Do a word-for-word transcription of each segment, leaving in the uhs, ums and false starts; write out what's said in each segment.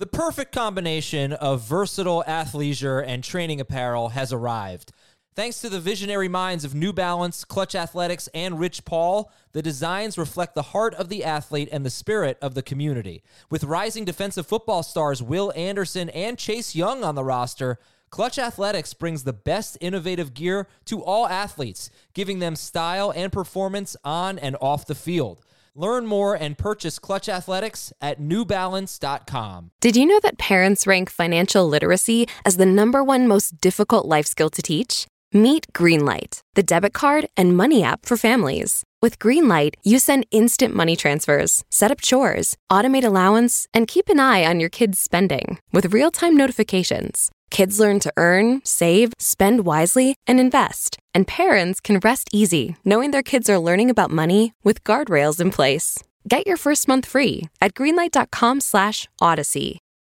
The perfect combination of versatile athleisure and training apparel has arrived. Thanks to the visionary minds of New Balance, Clutch Athletics, and Rich Paul, the designs reflect the heart of the athlete and the spirit of the community. With rising defensive football stars Will Anderson and Chase Young on the roster, Clutch Athletics brings the best innovative gear to all athletes, giving them style and performance on and off the field. Learn more and purchase Clutch Athletics at new balance dot com. Did you know that parents rank financial literacy as the number one most difficult life skill to teach? Meet Greenlight, the debit card and money app for families. With Greenlight, you send instant money transfers, set up chores, automate allowance, and keep an eye on your kids' spending with real-time notifications. Kids learn to earn, save, spend wisely, and invest. And parents can rest easy knowing their kids are learning about money with guardrails in place. Get your first month free at greenlight.com slash odyssey.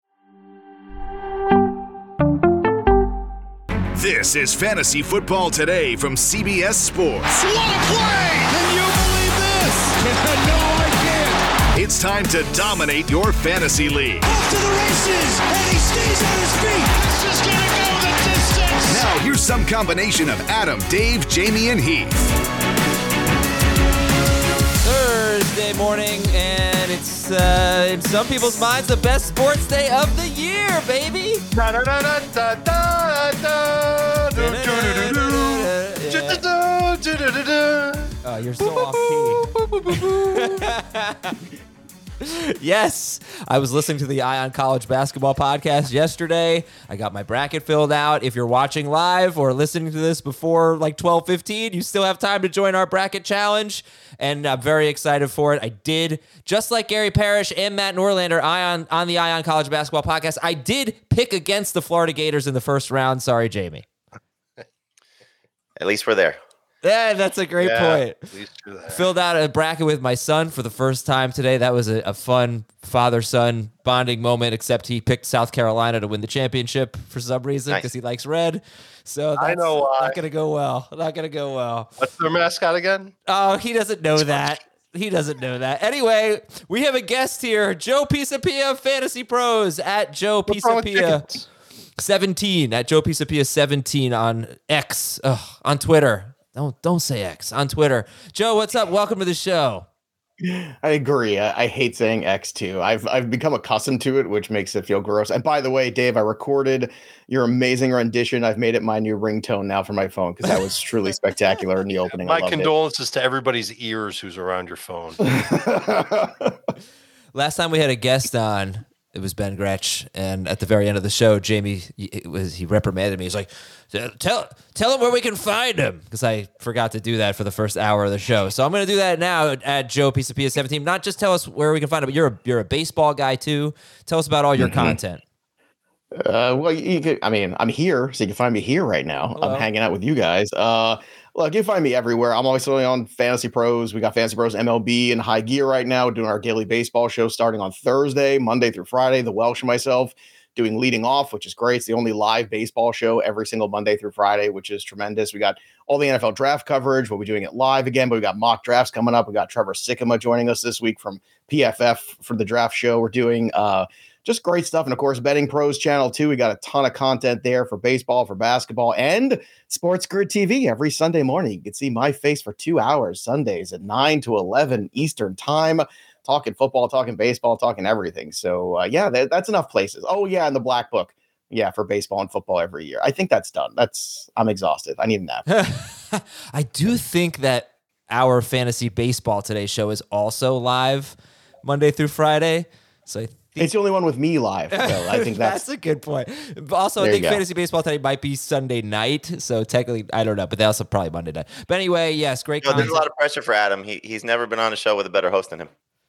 This is Fantasy Football Today from C B S Sports. What a play! Can you believe this? No, I can't. It's time to dominate your fantasy league. Off to the races, and he stays on his feet. This is going to go the distance. Now, here's some combination of Adam, Dave, Jamie, and Heath. Thursday morning, and it's, uh, in some people's minds, the best sports day of the year, baby. Da, da, da, da, da, da, da, do, do, do, do, do, do, do, do. Oh, you're so off key. Yes, I was listening to the Ion College Basketball Podcast yesterday. I got my bracket filled out. If you're watching live or listening to this before like twelve fifteen, you still have time to join our bracket challenge, and I'm very excited for it. I did, just like Gary Parrish and Matt Norlander Ion, on the Ion College Basketball Podcast, I did pick against the Florida Gators in the first round. Sorry, Jamie. At least we're there. Yeah, that's a great Yeah, point. Filled out a bracket with my son for the first time today. That was a, a fun father-son bonding moment, except he picked South Carolina to win the championship for some reason because Nice. he likes red. So that's I know why. not going to go well. Not going to go well. What's their mascot again? Oh, he doesn't know that. He doesn't know that. Anyway, we have a guest here, Joe Pisapia of Fantasy Pros, at Joe What's wrong with Pisapia chickens? seventeen, at Joe Pisapia seventeen on X, ugh, on Twitter. Don't don't say X, on Twitter. Joe, what's up? Welcome to the show. I agree. I, I hate saying X too. I've I've become accustomed to it, which makes it feel gross. And by the way, Dave, I recorded your amazing rendition. I've made it my new ringtone now for my phone because that was truly spectacular in the opening. I My loved it. condolences to everybody's ears who's around your phone. Last time we had a guest on, it was Ben Gretsch, and at the very end of the show, Jamie it was he reprimanded me. He's like, "Tell tell him where we can find him," because I forgot to do that for the first hour of the show. So I'm going to do that now at Joe Pisapia seventeen. Not just tell us where we can find him, but you're a, you're a baseball guy too. Tell us about all your Mm-hmm. content. Uh, well, you could, I mean, I'm here, so you can find me here right now. Hello. I'm hanging out with you guys. Uh, look, you can find me everywhere. I'm always on Fantasy Pros. We got Fantasy Pros M L B and High Gear right now, doing our daily baseball show starting on Thursday, Monday through Friday. The Welsh and myself doing Leading Off, which is great. It's the only live baseball show every single Monday through Friday, which is tremendous. We got all the N F L draft coverage. We'll be doing it live again, but we got mock drafts coming up. We got Trevor Sikkema joining us this week from P F F for the draft show we're doing. Uh, Just great stuff. And of course, Betting Pros channel too. We got a ton of content there for baseball, for basketball, and Sports Grid T V every Sunday morning. You can see my face for two hours, Sundays at nine to eleven Eastern time, talking football, talking baseball, talking everything. So uh, yeah, that, that's enough places. Oh yeah, and the Black Book. Yeah, for baseball and football every year. I think that's done. That's I'm exhausted. I need a nap. I do think that our fantasy baseball today show is also live Monday through Friday. So I It's the only one with me live. So I think that's, that's a good point. But also, I There you think go. fantasy baseball today might be Sunday night. So technically, I don't know, but they also probably Monday night. But anyway, yes, great You know, there's content. a lot of pressure for Adam. He he's never been on a show with a better host than him.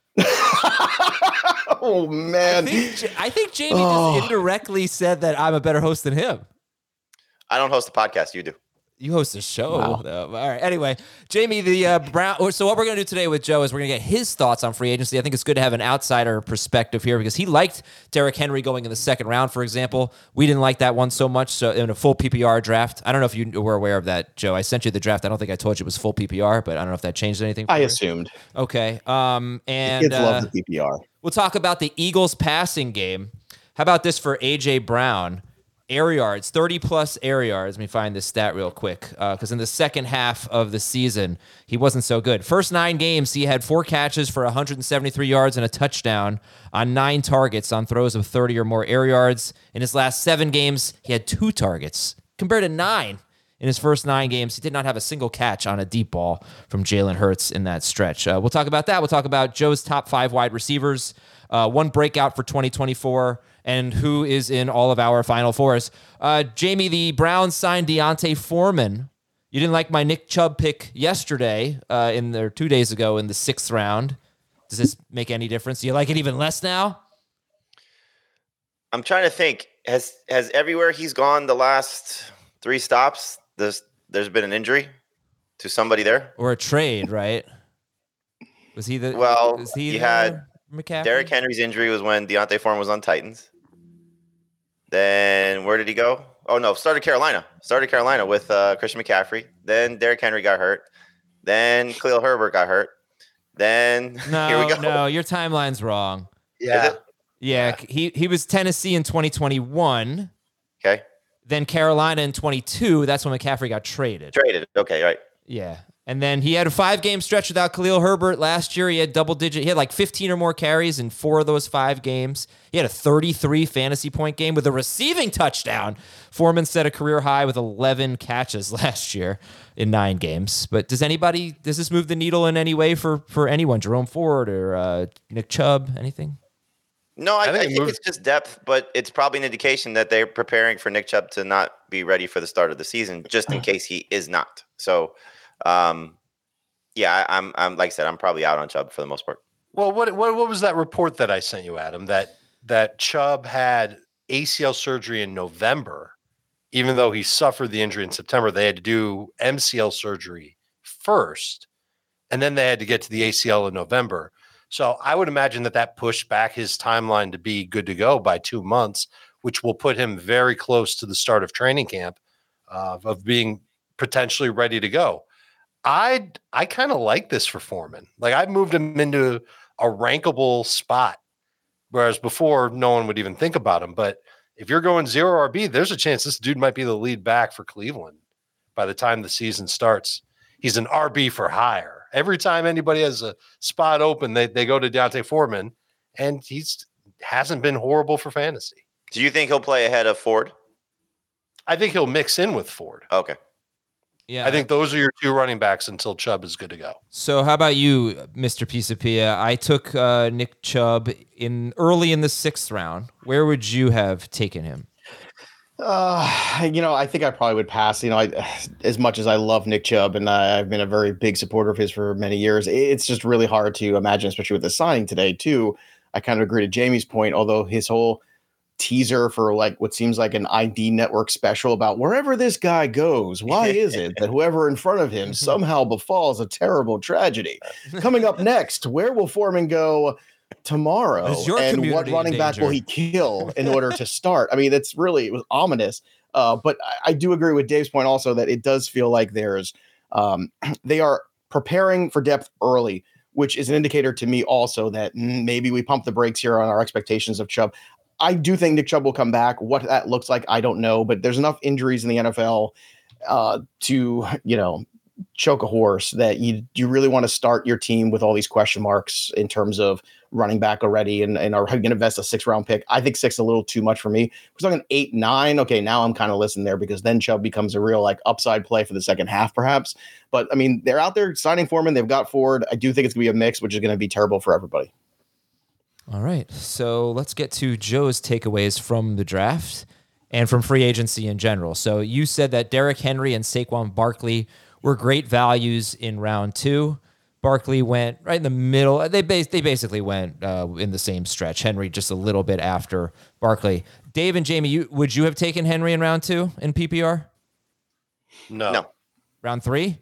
oh I man. think, Ja- I think Jamie Oh. just indirectly said that I'm a better host than him. I don't host a podcast. You do. You host a show. Wow. Though. All right. Anyway, Jamie, the uh, Brown. So what we're going to do today with Joe is we're going to get his thoughts on free agency. I think it's good to have an outsider perspective here because he liked Derrick Henry going in the second round, for example. We didn't like that one so much. So in a full P P R draft, I don't know if you were aware of that, Joe. I sent you the draft. I don't think I told you it was full P P R, but I don't know if that changed anything. For I you. assumed. Okay. Um, and Kids uh, love the P P R. we'll talk about the Eagles passing game. How about this for A J Brown? Air yards, thirty plus air yards. Let me find this stat real quick. Because uh, in the second half of the season, he wasn't so good. First nine games, he had four catches for one hundred seventy-three yards and a touchdown on nine targets on throws of thirty or more air yards. In his last seven games, he had two targets compared to nine in his first nine games. He did not have a single catch on a deep ball from Jalen Hurts in that stretch. Uh, we'll talk about that. We'll talk about Joe's top five wide receivers, uh, one breakout for twenty twenty-four, and who is in all of our Final Fours. Uh, Jamie, the Browns signed Deontay Foreman. You didn't like my Nick Chubb pick yesterday, uh, in there two days ago in the sixth round. Does this make any difference? Do you like it even less now? I'm trying to think. Has has everywhere he's gone the last three stops, there's there's been an injury to somebody there? Or a trade, right? Was he the well? Was he he there, had McCaffrey? Derrick Henry's injury was when Deontay Foreman was on Titans. Then where did he go? Oh no, started Carolina. Started Carolina with uh, Christian McCaffrey. Then Derrick Henry got hurt. Then Khalil Herbert got hurt. Then no, here we go. No, your timeline's wrong. Yeah. Yeah, he he was Tennessee in twenty twenty-one. Okay. Then Carolina in twenty-two. That's when McCaffrey got traded. Traded. Okay, right. Yeah. And then he had a five-game stretch without Khalil Herbert last year. He had double-digit. He had like fifteen or more carries in four of those five games. He had a thirty-three fantasy point game with a receiving touchdown. Foreman set a career high with eleven catches last year in nine games. But does anybody, does this move the needle in any way for, for anyone? Jerome Ford or uh, Nick Chubb, anything? No, I, I think I it think moved- it's just depth, but it's probably an indication that they're preparing for Nick Chubb to not be ready for the start of the season, just in case he is not. So, um, yeah, I, I'm, I'm like I said, I'm probably out on Chubb for the most part. Well, what what what was that report that I sent you, Adam? That that Chubb had A C L surgery in November, even though he suffered the injury in September. They had to do M C L surgery first, and then they had to get to the A C L in November. So I would imagine that that pushed back his timeline to be good to go by two months, which will put him very close to the start of training camp uh, of being potentially ready to go. I I kind of like this for Foreman. Like I've moved him into a rankable spot, whereas before no one would even think about him. But if you're going zero R B, there's a chance this dude might be the lead back for Cleveland by the time the season starts. He's an R B for hire. Every time anybody has a spot open, they, they go to Deontay Foreman, and he's hasn't been horrible for fantasy. Do you think he'll play ahead of Ford? I think he'll mix in with Ford. Okay. Yeah. I think those are your two running backs until Chubb is good to go. So how about you, Mister Pisapia? I took uh, Nick Chubb in early in the sixth round. Where would you have taken him? Uh, you know, I think I probably would pass. You know, I, as much as I love Nick Chubb and I, I've been a very big supporter of his for many years, it's just really hard to imagine, especially with the signing today, too. I kind of agree to Jamie's point, although his whole teaser for like what seems like an I D network special about wherever this guy goes, why is it that whoever in front of him somehow befalls a terrible tragedy? Coming up next, where will Foreman go tomorrow, Is your and what community in running back will danger? he kill in order to start? I mean, that's really, it was ominous. Uh, but I, I do agree with Dave's point also that it does feel like there's um, they are preparing for depth early, which is an indicator to me also that mm, maybe we pump the brakes here on our expectations of Chubb. I do think Nick Chubb will come back. What that looks like, I don't know, but there's enough injuries in the N F L uh, to, you know, choke a horse that you you really want to start your team with all these question marks in terms of running back already, and, and are going to invest a six round pick. I think six a little too much for me. We're talking eight, nine. Okay, now I'm kind of listening there because then Chubb becomes a real like upside play for the second half, perhaps. But I mean, they're out there signing Foreman. They've got Ford. I do think it's going to be a mix, which is going to be terrible for everybody. All right, so let's get to Joe's takeaways from the draft and from free agency in general. So you said that Derrick Henry and Saquon Barkley were great values in round two. Barkley went right in the middle. They bas- they basically went uh, in the same stretch. Henry just a little bit after Barkley. Dave and Jamie, you, would you have taken Henry in round two in P P R? No. No. Round three?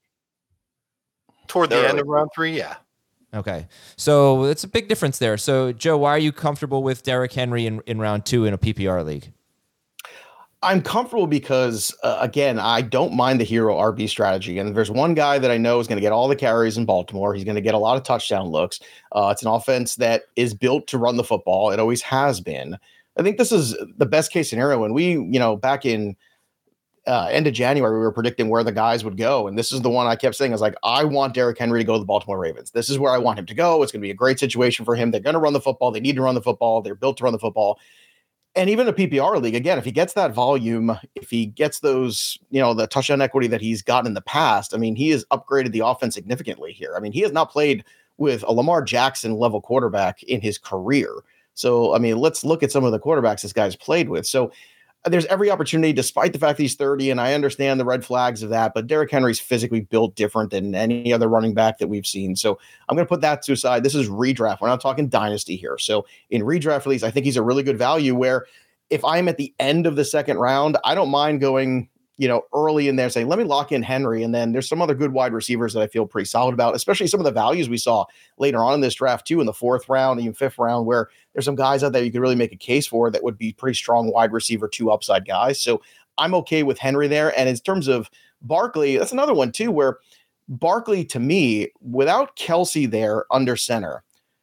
Toward the They're end early. of round three, yeah. Okay. So it's a big difference there. So, Joe, why are you comfortable with Derrick Henry in, in round two in a P P R league? I'm comfortable because, uh, again, I don't mind the hero R B strategy. And there's one guy that I know is going to get all the carries in Baltimore. He's going to get a lot of touchdown looks. Uh, it's an offense that is built to run the football. It always has been. I think this is the best case scenario. When we, you know, back in uh, end of January, we were predicting where the guys would go. And this is the one I kept saying is like, I want Derrick Henry to go to the Baltimore Ravens. This is where I want him to go. It's going to be a great situation for him. They're going to run the football. They need to run the football. They're built to run the football. And even a P P R league, again, if he gets that volume, if he gets those, you know, the touchdown equity that he's gotten in the past, I mean, he has upgraded the offense significantly here. I mean, he has not played with a Lamar Jackson level quarterback in his career. So, I mean, let's look at some of the quarterbacks this guy's played with. So there's every opportunity, despite the fact that he's thirty, and I understand the red flags of that, but Derrick Henry's physically built different than any other running back that we've seen. So I'm going to put that to aside. This is redraft. We're not talking dynasty here. So in redraft leagues, I think he's a really good value where if I'm at the end of the second round, I don't mind going, you know, early in there saying, let me lock in Henry. And then there's some other good wide receivers that I feel pretty solid about, especially some of the values we saw later on in this draft too, in the fourth round, even fifth round, where there's some guys out there you could really make a case for that would be pretty strong wide receiver, two upside guys. So I'm okay with Henry there. And in terms of Barkley, that's another one too, where Barkley to me, without Kelsey there under center,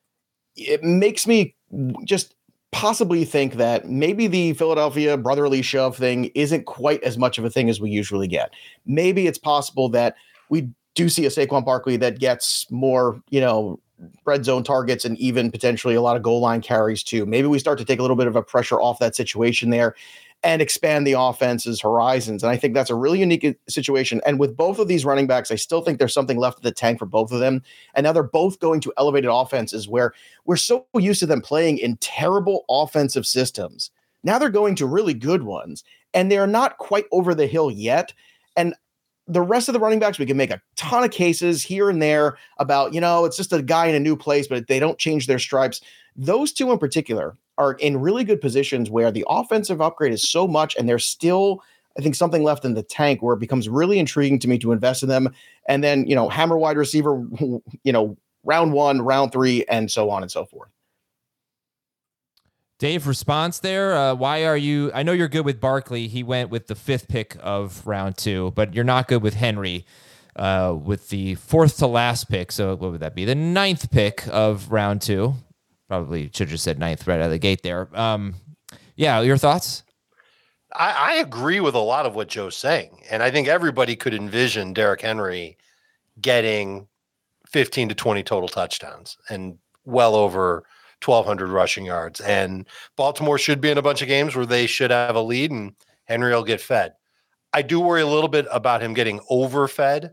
it makes me just possibly think that maybe the Philadelphia brotherly shove thing isn't quite as much of a thing as we usually get. Maybe it's possible that we do see a Saquon Barkley that gets more, you know, red zone targets and even potentially a lot of goal line carries too. Maybe we start to take a little bit of a pressure off that situation there and expand the offense's horizons. And I think that's a really unique situation. And with both of these running backs, I still think there's something left in the tank for both of them. And now they're both going to elevated offenses where we're so used to them playing in terrible offensive systems. Now they're going to really good ones, and they're not quite over the hill yet. And the rest of the running backs, we can make a ton of cases here and there about, you know, it's just a guy in a new place, but they don't change their stripes. Those two in particular are in really good positions where the offensive upgrade is so much, and there's still, I think, something left in the tank where it becomes really intriguing to me to invest in them. And then, you know, hammer wide receiver, you know, round one, round three, and so on and so forth. Dave, response there. Uh, why are you? I know you're good with Barkley. He went with the fifth pick of round two, but you're not good with Henry uh, with the fourth to last pick. So what would that be? The ninth pick of round two. Probably should have just said ninth right out of the gate there. Um, yeah, your thoughts? I, I agree with a lot of what Joe's saying. And I think everybody could envision Derrick Henry getting fifteen to twenty total touchdowns and well over twelve hundred rushing yards. And Baltimore should be in a bunch of games where they should have a lead and Henry will get fed. I do worry a little bit about him getting overfed.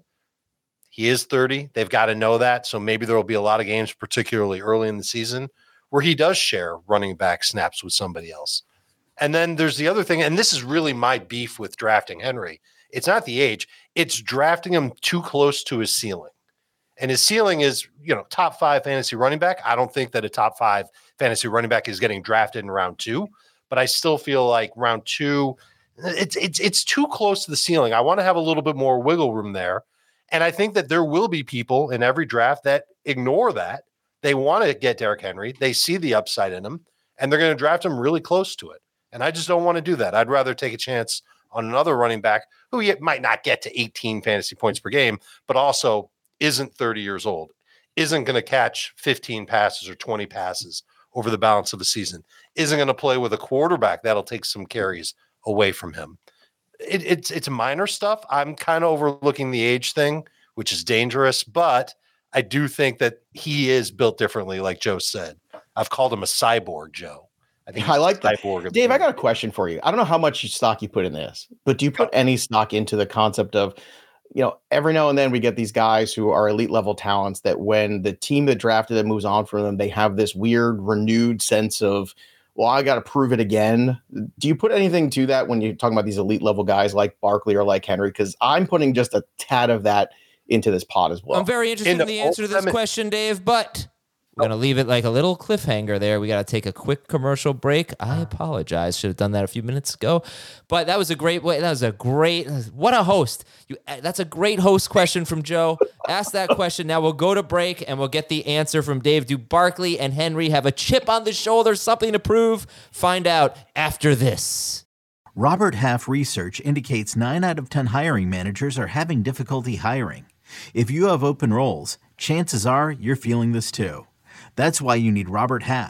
He is thirty. They've got to know that. So maybe there will be a lot of games, particularly early in the season, where he does share running back snaps with somebody else. And then there's the other thing, and this is really my beef with drafting Henry. It's not the age. It's drafting him too close to his ceiling. And his ceiling is, you know, top five fantasy running back. I don't think that a top five fantasy running back is getting drafted in round two, but I still feel like round two, it's it's it's too close to the ceiling. I want to have a little bit more wiggle room there. And I think that there will be people in every draft that ignore that. They want to get Derrick Henry. They see the upside in him, and they're going to draft him really close to it. And I just don't want to do that. I'd rather take a chance on another running back who might not get to eighteen fantasy points per game, but also isn't thirty years old, isn't going to catch fifteen passes or twenty passes over the balance of a season, isn't going to play with a quarterback that'll take some carries away from him. It, it's it's minor stuff. I'm kind of overlooking the age thing, which is dangerous, but I do think that he is built differently, like Joe said. I've called him a cyborg, Joe. I think I like that. Dave, I I got a question for you. I don't know how much stock you put in this, but do you put any stock into the concept of, you know, every now and then we get these guys who are elite level talents that when the team that drafted them moves on from them, they have this weird renewed sense of, well, I got to prove it again. Do you put anything to that when you're talking about these elite level guys like Barkley or like Henry? Because I'm putting just a tad of that into this pot as well. I'm very interested in, in the, the answer to this question, Dave, but we're going to leave it like a little cliffhanger there. We got to take a quick commercial break. I apologize. Should have done that a few minutes ago. But that was a great way. That was a great, what a host. You, that's a great host question from Joe. Ask that question. Now we'll go to break and we'll get the answer from Dave. Do Barkley and Henry have a chip on the shoulder, something to prove? Find out after this. Robert Half research indicates nine out of ten hiring managers are having difficulty hiring. If you have open roles, chances are you're feeling this too. That's why you need Robert Half.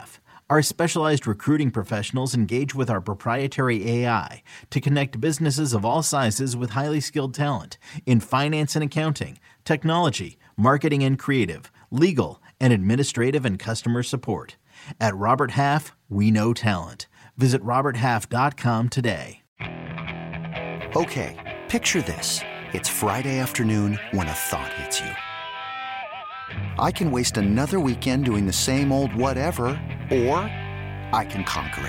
Our specialized recruiting professionals engage with our proprietary A I to connect businesses of all sizes with highly skilled talent in finance and accounting, technology, marketing and creative, legal, and administrative and customer support. At Robert Half, we know talent. Visit robert half dot com today. Okay, picture this. It's Friday afternoon when a thought hits you. I can waste another weekend doing the same old whatever, or I can conquer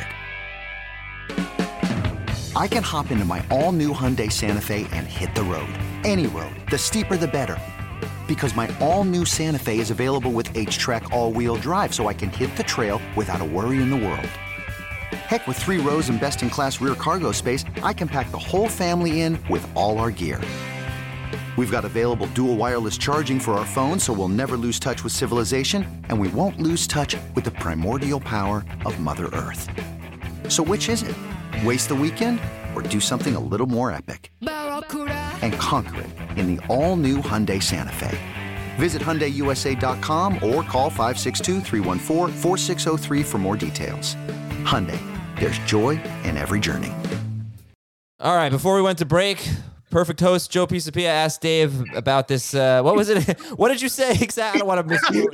it. I can hop into my all-new Hyundai Santa Fe and hit the road. Any road. The steeper, the better. Because my all-new Santa Fe is available with H-Track all-wheel drive, so I can hit the trail without a worry in the world. Heck, with three rows and best-in-class rear cargo space, I can pack the whole family in with all our gear. We've got available dual wireless charging for our phones, so we'll never lose touch with civilization, and we won't lose touch with the primordial power of Mother Earth. So which is it? Waste the weekend or do something a little more epic? And conquer it in the all-new Hyundai Santa Fe. Visit Hyundai U S A dot com or call five six two, three one four, four six zero three for more details. Hyundai, there's joy in every journey. All right, before we went to break, perfect host Joe Pisapia asked Dave about this. Uh, what was it? What did you say exactly? I don't want to misquote.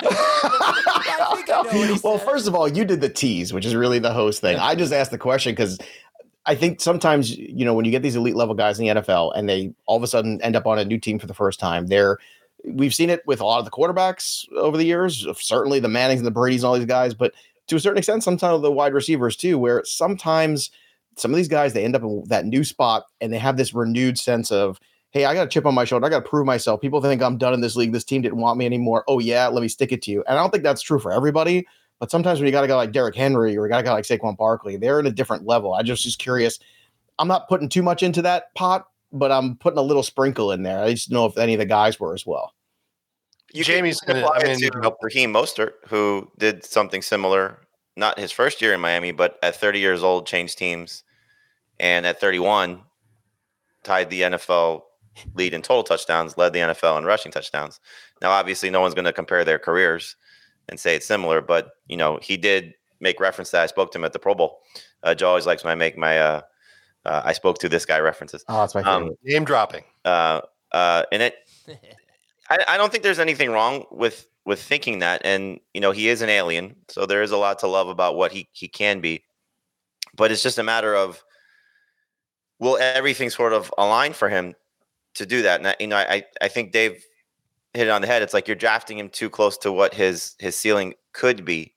I think I know what he Well, said. first of all, you did the tease, which is really the host thing. I just asked the question because I think sometimes, you know, when you get these elite level guys in the N F L and they all of a sudden end up on a new team for the first time, they're we've seen it with a lot of the quarterbacks over the years, certainly the Mannings and the Bradys and all these guys, but to a certain extent, sometimes the wide receivers too, where sometimes some of these guys, they end up in that new spot and they have this renewed sense of, hey, I got a chip on my shoulder. I got to prove myself. People think I'm done in this league. This team didn't want me anymore. Oh yeah, let me stick it to you. And I don't think that's true for everybody, but sometimes when you got a guy like Derrick Henry or you got a guy like Saquon Barkley, they're in a different level. I just just curious. I'm not putting too much into that pot, but I'm putting a little sprinkle in there. I just know if any of the guys were as well. You Jamie's can gonna- apply I mean, it you to know- Raheem Mostert, who did something similar, not his first year in Miami, but at thirty years old, changed teams. And at thirty-one, tied the N F L lead in total touchdowns, led the N F L in rushing touchdowns. Now, obviously, no one's going to compare their careers and say it's similar, but, you know, he did make reference to that. I spoke to him at the Pro Bowl. Uh, Joe always likes when I make my uh, uh, I spoke to this guy references. Oh, that's my favorite. Um, Name dropping. uh, uh, and it, I, I don't think there's anything wrong with with thinking that. And you know, he is an alien, so there is a lot to love about what he he can be. But it's just a matter of, will everything sort of align for him to do that? And I, you know, I I think Dave hit it on the head. It's like you're drafting him too close to what his his ceiling could be,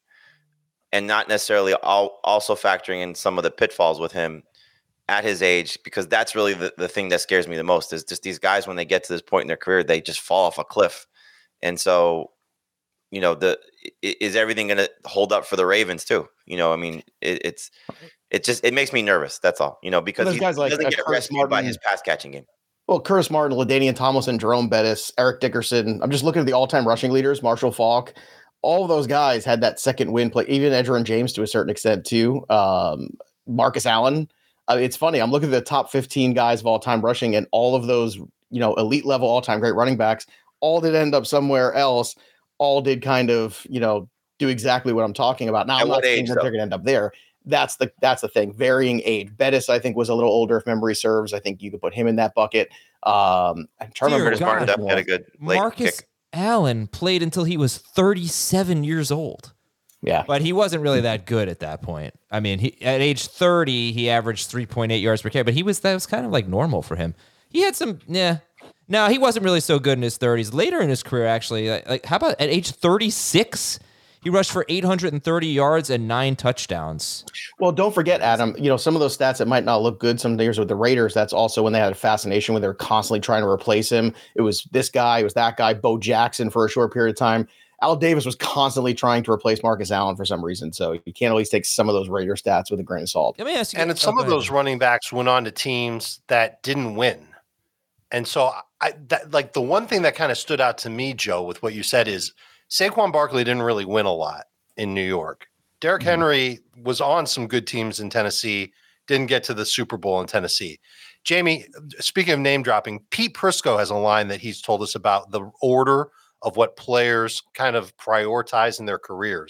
and not necessarily all, also factoring in some of the pitfalls with him at his age, because that's really the, the thing that scares me the most is just these guys, when they get to this point in their career, they just fall off a cliff. And so, you know, the is everything going to hold up for the Ravens too? You know, I mean, it, it's it just it makes me nervous. That's all. You know, because Those he, guys he like, doesn't uh, get Curtis rescued by Martin. his pass catching game. Well, Curtis Martin, LaDainian Tomlinson, Jerome Bettis, Eric Dickerson. I'm just looking at the all-time rushing leaders, Marshall Faulk. All of those guys had that second win play, even Edgerrin James to a certain extent too. Um, Marcus Allen. Uh, it's funny. I'm looking at the top fifteen guys of all time rushing, and all of those, you know, elite level all time great running backs, all did end up somewhere else. All did kind of, you know, do exactly what I'm talking about. Now, At I'm what not saying age, that though? they're going to end up there. That's the that's the thing. Varying age. Bettis, I think, was a little older if memory serves. I think you could put him in that bucket. Um, I'm trying to Dear remember. Curtis God. Martin definitely had a good late Marcus kick. Allen played until he was thirty-seven years old. Yeah. But he wasn't really that good at that point. I mean, he at age thirty, he averaged three point eight yards per carry, but he was that was kind of like normal for him. He had some, yeah. No, he wasn't really so good in his thirties. Later in his career, actually, like, like how about at age thirty-six, he rushed for eight hundred thirty yards and nine touchdowns. Well, don't forget, Adam, you know, some of those stats that might not look good some years with the Raiders, that's also when they had a fascination when they were constantly trying to replace him. It was this guy, it was that guy, Bo Jackson for a short period of time. Al Davis was constantly trying to replace Marcus Allen for some reason. So you can't always take some of those Raider stats with a grain of salt. Let me ask you, And oh, it's some go of ahead. those running backs went on to teams that didn't win. And so I that like the one thing that kind of stood out to me, Joe, with what you said is Saquon Barkley didn't really win a lot in New York. Derrick Mm-hmm. Henry was on some good teams in Tennessee, didn't get to the Super Bowl in Tennessee. Jamie, speaking of name dropping, Pete Prisco has a line that he's told us about the order of what players kind of prioritize in their careers.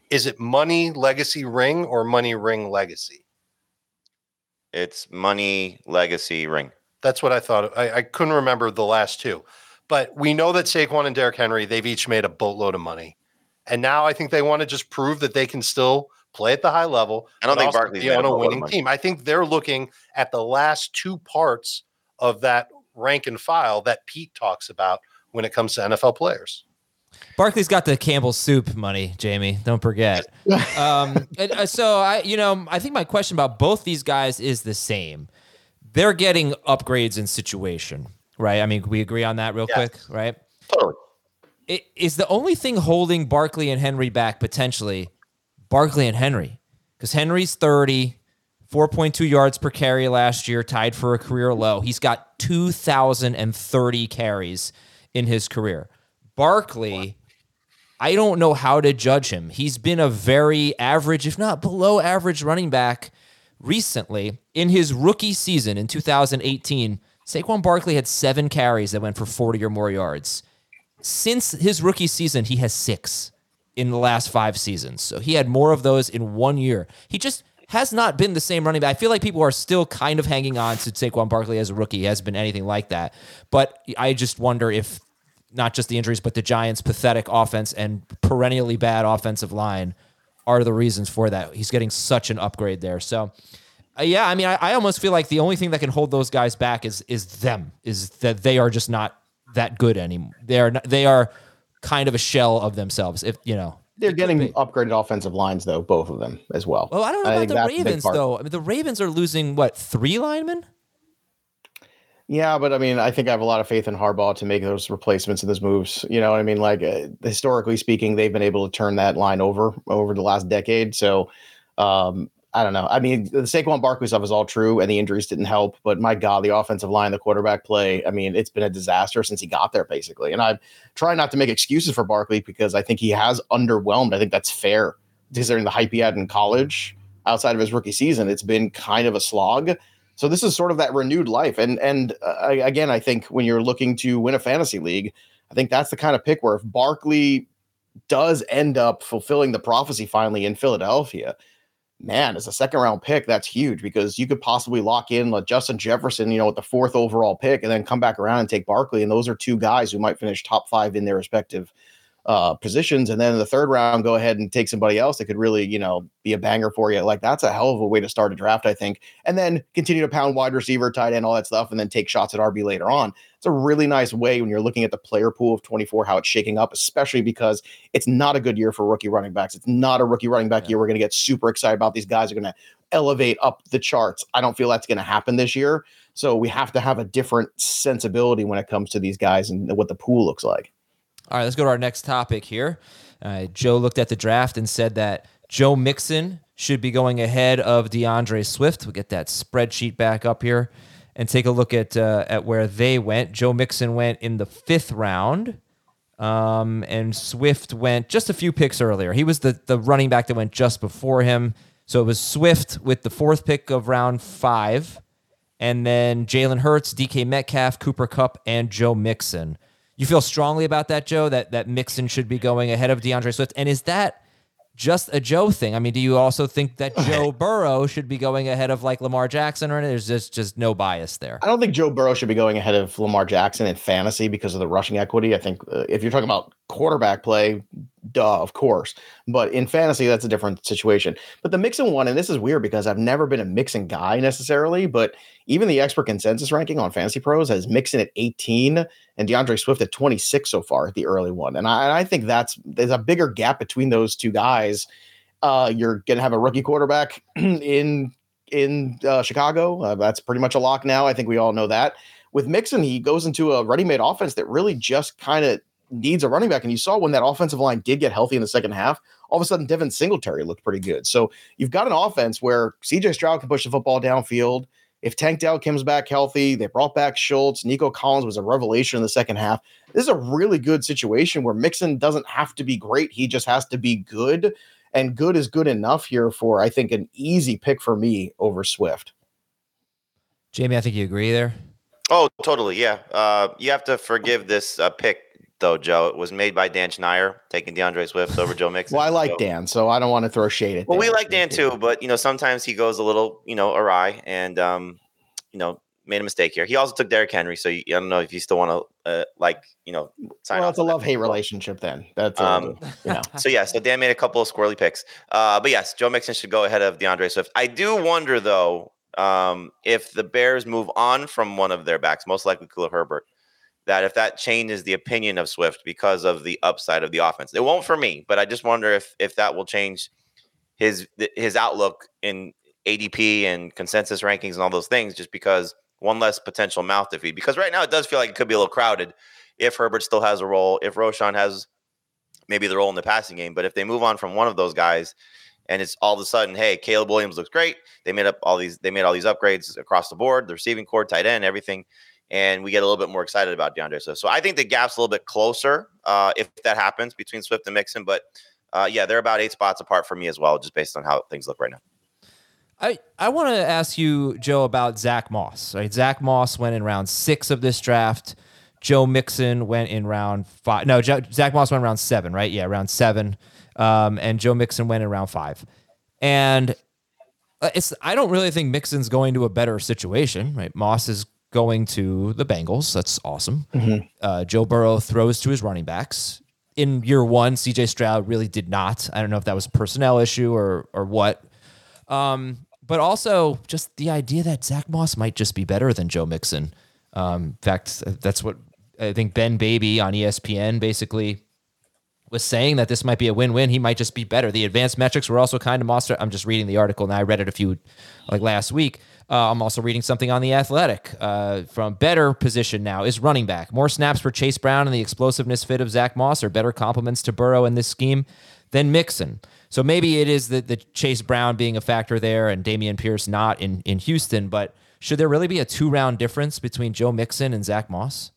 Is it money, legacy, ring, or money, ring, legacy? It's money, legacy, ring. That's what I thought. I, I couldn't remember the last two. But we know that Saquon and Derrick Henry, they've each made a boatload of money. And now I think they want to just prove that they can still play at the high level. I don't think Barkley's be made on a a boatload of winning money. team. I think they're looking at the last two parts of that rank and file that Pete talks about when it comes to N F L players. Barkley's got the Campbell soup money, Jamie. Don't forget. um, and, uh, so I, you know, I think my question about both these guys is the same. They're getting upgrades in situation, right? I mean, we agree on that real Yes. quick, right? Totally. It, is the only thing holding Barkley and Henry back potentially Barkley and Henry? Because Henry's thirty, four point two yards per carry last year, tied for a career low. He's got two thousand thirty carries in his career. Barkley, I don't know how to judge him. He's been a very average, if not below average running back recently. In his rookie season in two thousand eighteen, Saquon Barkley had seven carries that went for forty or more yards. Since his rookie season, he has six in the last five seasons. So he had more of those in one year. He just has not been the same running back. I feel like people are still kind of hanging on to Saquon Barkley as a rookie. He hasn't been anything like that. But I just wonder if not just the injuries, but the Giants' pathetic offense and perennially bad offensive line are the reasons for that. He's getting such an upgrade there. So, uh, yeah, I mean, I, I almost feel like the only thing that can hold those guys back is is them, is that they are just not that good anymore. They are not, they are kind of a shell of themselves. If you know, They're getting upgraded offensive lines, though, both of them as well. Well, I don't know I about think the that's a big Ravens part. though. I mean, the Ravens are losing what, three linemen? Yeah, but I mean, I think I have a lot of faith in Harbaugh to make those replacements and those moves. You know what I mean? Like, uh, historically speaking, they've been able to turn that line over over the last decade. So, um, I don't know. I mean, the Saquon Barkley stuff is all true, and the injuries didn't help. But my God, the offensive line, the quarterback play, I mean, it's been a disaster since he got there, basically. And I try not to make excuses for Barkley because I think he has underwhelmed. I think that's fair, considering the hype he had in college outside of his rookie season. It's been kind of a slog. So this is sort of that renewed life. And and uh, again, I think when you're looking to win a fantasy league, I think that's the kind of pick where if Barkley does end up fulfilling the prophecy finally in Philadelphia, man, as a second round pick, that's huge because you could possibly lock in like Justin Jefferson, you know, with the fourth overall pick and then come back around and take Barkley. And those are two guys who might finish top five in their respective uh, positions. And then in the third round, go ahead and take somebody else that could really, you know, be a banger for you. Like that's a hell of a way to start a draft, I think. And then continue to pound wide receiver, tight end, all that stuff, and then take shots at R B later on. It's a really nice way when you're looking at the player pool of twenty-four, how it's shaking up, especially because it's not a good year for rookie running backs. It's not a rookie running back yeah. year. We're going to get super excited about these guys are going to elevate up the charts. I don't feel that's going to happen this year. So we have to have a different sensibility when it comes to these guys and what the pool looks like. All right, let's go to our next topic here. Uh, Joe looked at the draft and said that Joe Mixon should be going ahead of DeAndre Swift. We'll get that spreadsheet back up here and take a look at uh, at where they went. Joe Mixon went in the fifth round, um, and Swift went just a few picks earlier. He was the, the running back that went just before him. So it was Swift with the fourth pick of round five, and then Jalen Hurts, D K Metcalf, Cooper Kupp, and Joe Mixon. You feel strongly about that, Joe, that, that Mixon should be going ahead of DeAndre Swift? And is that just a Joe thing? I mean, do you also think that Joe Burrow should be going ahead of like Lamar Jackson, or there's just, just no bias there? I don't think Joe Burrow should be going ahead of Lamar Jackson in fantasy because of the rushing equity. I think uh, if you're talking about quarterback play, duh, of course. But in fantasy, that's a different situation. But the Mixon one, and this is weird because I've never been a Mixon guy necessarily, but even the expert consensus ranking on Fantasy Pros has Mixon at eighteen and DeAndre Swift at twenty-six so far at the early one. And I, and I think that's there's a bigger gap between those two guys. Uh, you're going to have a rookie quarterback in in uh, Chicago. Uh, that's pretty much a lock now. I think we all know that. With Mixon, he goes into a ready-made offense that really just kind of needs a running back. And you saw when that offensive line did get healthy in the second half, all of a sudden Devin Singletary looked pretty good. So you've got an offense where C J Stroud can push the football downfield. If Tank Dell comes back healthy, they brought back Schultz. Nico Collins was a revelation in the second half. This is a really good situation where Mixon doesn't have to be great. He just has to be good. And good is good enough here for, I think, an easy pick for me over Swift. Jamie, I think you agree there. Oh, totally. Yeah. Uh, you have to forgive this uh, pick though, Joe. It was made by Dan Schneier, taking DeAndre Swift over Joe Mixon. Well, I like so. Dan, so I don't want to throw shade at Well, Dan. we like Dan too, but you know, sometimes he goes a little, you know, awry, and um, you know, made a mistake here. He also took Derrick Henry, so you, I don't know if you still want to, uh, like, you know, sign well, off it's a love-hate relationship then. That's um, you know. So yeah, so Dan made a couple of squirrely picks, uh, but yes, Joe Mixon should go ahead of DeAndre Swift. I do wonder though, um, if the Bears move on from one of their backs, most likely Khalil Herbert, that if that changes the opinion of Swift because of the upside of the offense. It won't for me, but I just wonder if if that will change his his outlook in A D P and consensus rankings and all those things, just because one less potential mouth to feed. Because right now it does feel like it could be a little crowded if Herbert still has a role, if Roschon has maybe the role in the passing game. But if they move on from one of those guys and it's all of a sudden, hey, Caleb Williams looks great. They made up all these, they made all these upgrades across the board, the receiving core, tight end, everything. And we get a little bit more excited about DeAndre Swift. So I think the gap's a little bit closer uh, if that happens between Swift and Mixon. But uh, yeah, they're about eight spots apart for me as well, just based on how things look right now. I, I want to ask you, Joe, about Zach Moss. Right? Zach Moss went in round six of this draft. Joe Mixon went in round five. No, J- Zach Moss went in round seven, right? Yeah, round seven. Um, and Joe Mixon went in round five. And it's I don't really think Mixon's going to a better situation, right? Moss is going to the Bengals. That's awesome. Mm-hmm. Uh, Joe Burrow throws to his running backs. In year one, C J Stroud really did not. I don't know if that was a personnel issue or or what. Um, but also just the idea that Zach Moss might just be better than Joe Mixon. Um, in fact, that's what I think Ben Baby on E S P N basically was saying, that this might be a win-win. He might just be better. The advanced metrics were also kind of Moss. I'm just reading the article, and I read it a few, like last week. Uh, I'm also reading something on The Athletic uh, from better position now is running back. More snaps for Chase Brown and the explosiveness fit of Zach Moss are better complements to Burrow in this scheme than Mixon. So maybe it is the, the Chase Brown being a factor there and Dameon Pierce not in, in Houston, but should there really be a two-round difference between Joe Mixon and Zach Moss?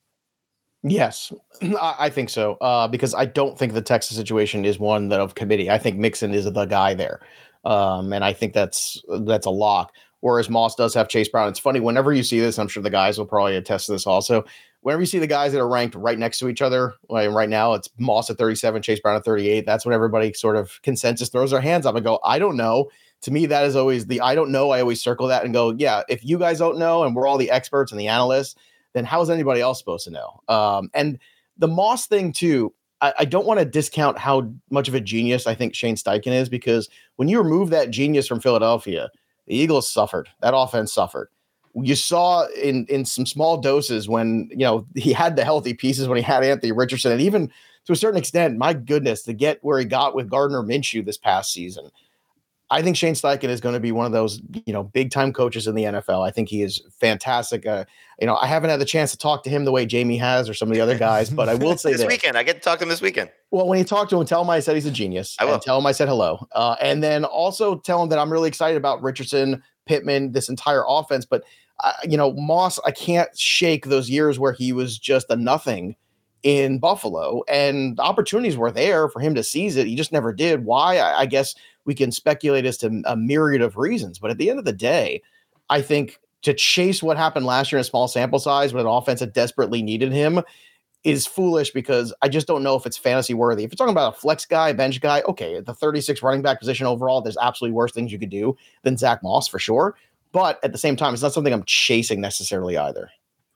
Yes, I I think so, uh, because I don't think the Texas situation is one that of committee. I think Mixon is the guy there, um, and I think that's that's a lock. Whereas Moss does have Chase Brown. It's funny, whenever you see this, I'm sure the guys will probably attest to this also. Whenever you see the guys that are ranked right next to each other, like right now it's Moss at thirty-seven, Chase Brown at thirty-eight. That's when everybody sort of consensus throws their hands up and go, I don't know. To me, that is always the I don't know. I always circle that and go, yeah, if you guys don't know and we're all the experts and the analysts, then how is anybody else supposed to know? Um, and the Moss thing too, I, I don't want to discount how much of a genius I think Shane Steichen is, because when you remove that genius from Philadelphia, the Eagles suffered. That offense suffered. You saw in in some small doses when, you know, he had the healthy pieces, when he had Anthony Richardson, and even to a certain extent, my goodness, to get where he got with Gardner Minshew this past season. I think Shane Steichen is going to be one of those, you know, big time coaches in the N F L. I think he is fantastic. Uh, you know, I haven't had the chance to talk to him the way Jamie has or some of the other guys, but I will say this this. weekend, I get to talk to him this weekend. Well, when you talk to him, tell him I said he's a genius. I will. And tell him I said hello. Uh, and then also tell him that I'm really excited about Richardson, Pittman, this entire offense. But, uh, you know, Moss, I can't shake those years where he was just a nothing in Buffalo, and the opportunities were there for him to seize it. He just never did. Why? I, I guess we can speculate as to a myriad of reasons. But at the end of the day, I think to chase what happened last year in a small sample size with an offense that desperately needed him is foolish, because I just don't know if it's fantasy worthy. If you're talking about a flex guy, bench guy, okay, the thirty-six running back position overall, there's absolutely worse things you could do than Zach Moss for sure. But at the same time, it's not something I'm chasing necessarily either.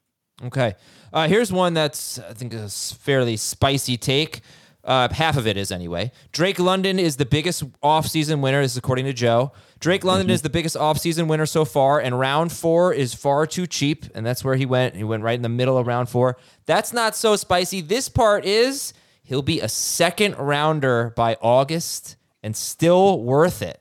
Okay. Uh, here's one that's, I think, a fairly spicy take. Uh, half of it is anyway. Drake London is the biggest offseason winner. This is according to Joe. Drake London mm-hmm. is the biggest offseason winner so far, and round four is far too cheap, and that's where he went. He went right in the middle of round four. That's not so spicy. This part is he'll be a second rounder by August and still worth it.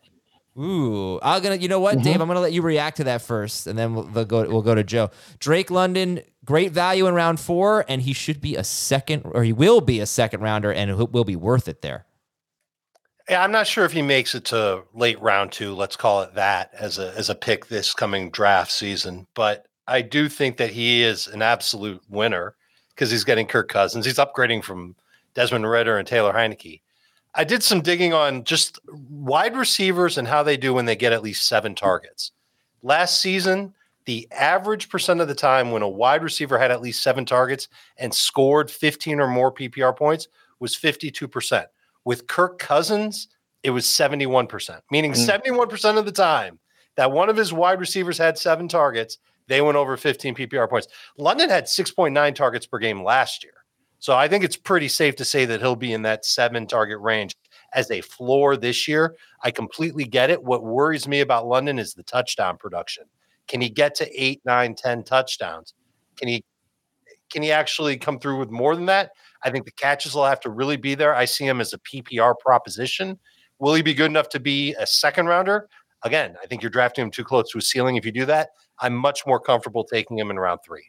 Ooh, I'm gonna. You know what, mm-hmm. Dave? I'm gonna let you react to that first, and then we'll, we'll go. We'll go to Joe. Drake London, great value in round four, and he should be a second, or he will be a second rounder, and it will be worth it there. Yeah, I'm not sure if he makes it to late round two. Let's call it that as a as a pick this coming draft season. But I do think that he is an absolute winner because he's getting Kirk Cousins. He's upgrading from Desmond Ridder and Taylor Heineke. I did some digging on just wide receivers and how they do when they get at least seven targets. Last season, the average percent of the time when a wide receiver had at least seven targets and scored fifteen or more P P R points was fifty-two percent. With Kirk Cousins, it was seventy-one percent, meaning mm. seventy-one percent of the time that one of his wide receivers had seven targets, they went over fifteen P P R points. London had six point nine targets per game last year. So I think it's pretty safe to say that he'll be in that seven target range as a floor this year. I completely get it. What worries me about London is the touchdown production. Can he get to eight, nine, ten touchdowns? Can he can he actually come through with more than that? I think the catches will have to really be there. I see him as a P P R proposition. Will he be good enough to be a second rounder? Again, I think you're drafting him too close to a ceiling. If you do that, I'm much more comfortable taking him in round three.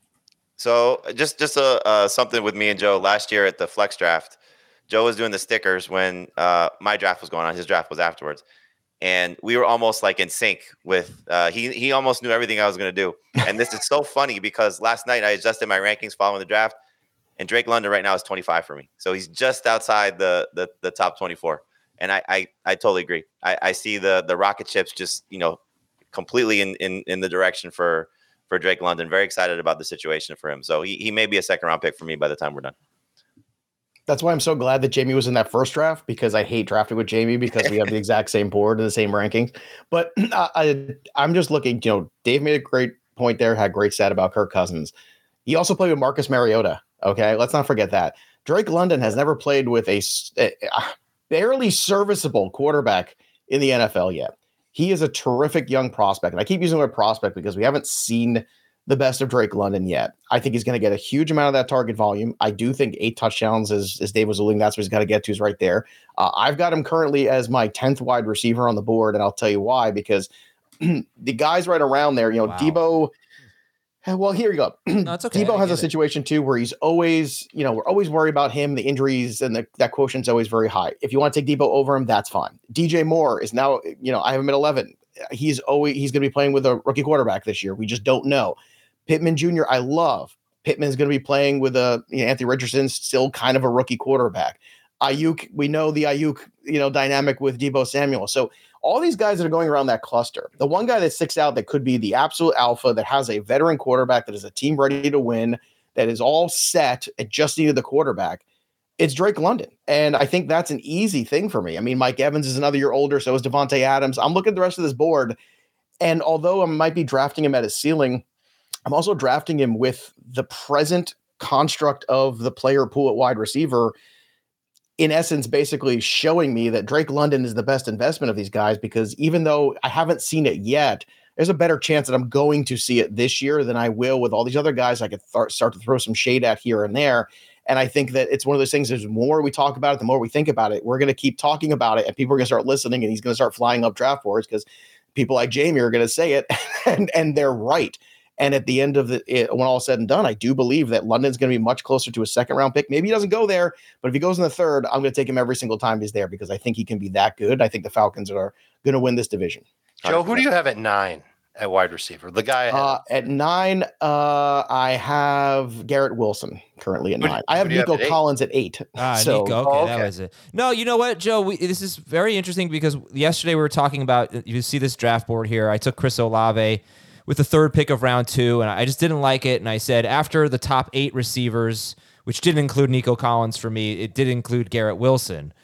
So just just uh, uh, something with me and Joe last year at the flex draft. Joe was doing the stickers when uh, my draft was going on. His draft was afterwards. And we were almost like in sync with uh, he he almost knew everything I was going to do. And this is so funny because last night I adjusted my rankings following the draft, and Drake London right now is twenty-five for me. So he's just outside the the, the top twenty-four. And I, I I totally agree. I, I see the the rocket ships just, you know, completely in, in, in the direction for for Drake London. Very excited about the situation for him. So he, he may be a second round pick for me by the time we're done. That's why I'm so glad that Jamie was in that first draft, because I hate drafting with Jamie because we have the exact same board and the same rankings. But I, I'm just looking, you know, Dave made a great point there, had great stat about Kirk Cousins. He also played with Marcus Mariota. Okay, let's not forget that. Drake London has never played with a, a barely serviceable quarterback in the N F L yet. He is a terrific young prospect. And I keep using the word prospect because we haven't seen the best of Drake London yet. I think he's going to get a huge amount of that target volume. I do think eight touchdowns, as, as Dave was alluding, that's what he's got to get to, is right there. Uh, I've got him currently as my tenth wide receiver on the board, and I'll tell you why, because the guys right around there, you know, wow. Debo, well, here you go. No, it's okay. Debo has a it. situation too where he's always, you know, we're always worried about him, the injuries, and the, that quotient's always very high. If you want to take Debo over him, that's fine. D J Moore is now, you know, I have him at eleven. He's always, he's going to be playing with a rookie quarterback this year. We just don't know. Pittman Junior, I love. Pittman's going to be playing with a you know, Anthony Richardson, still kind of a rookie quarterback. Ayuk, we know the Ayuk, you know, dynamic with Deebo Samuel. So all these guys that are going around that cluster, the one guy that sticks out that could be the absolute alpha, that has a veteran quarterback, that is a team ready to win, that is all set, it just needed the quarterback, it's Drake London. And I think that's an easy thing for me. I mean, Mike Evans is another year older, so is Devontae Adams. I'm looking at the rest of this board, and although I might be drafting him at his ceiling, I'm also drafting him with the present construct of the player pool at wide receiver, in essence, basically showing me that Drake London is the best investment of these guys, because even though I haven't seen it yet, there's a better chance that I'm going to see it this year than I will with all these other guys I could th- start to throw some shade at here and there. And I think that it's one of those things, the more we talk about it, the more we think about it, we're going to keep talking about it, and people are going to start listening, and he's going to start flying up draft boards because people like Jamie are going to say it, and, and they're right. And at the end of the, it, when all is said and done, I do believe that London's going to be much closer to a second round pick. Maybe he doesn't go there, but if he goes in the third, I'm going to take him every single time he's there, because I think he can be that good. I think the Falcons are going to win this division. Joe, who do you have at nine at wide receiver? The guy uh, at nine, uh, I have Garrett Wilson currently at Who nine. do- I have who do you have Nico at eight? Collins at eight. Ah, so, Nico. Okay, Oh, that okay. was it. No, you know what, Joe? We, this is very interesting because yesterday we were talking about, you see this draft board here. I took Chris Olave with the third pick of round two, and I just didn't like it. And I said after the top eight receivers, which didn't include Nico Collins for me, it did include Garrett Wilson.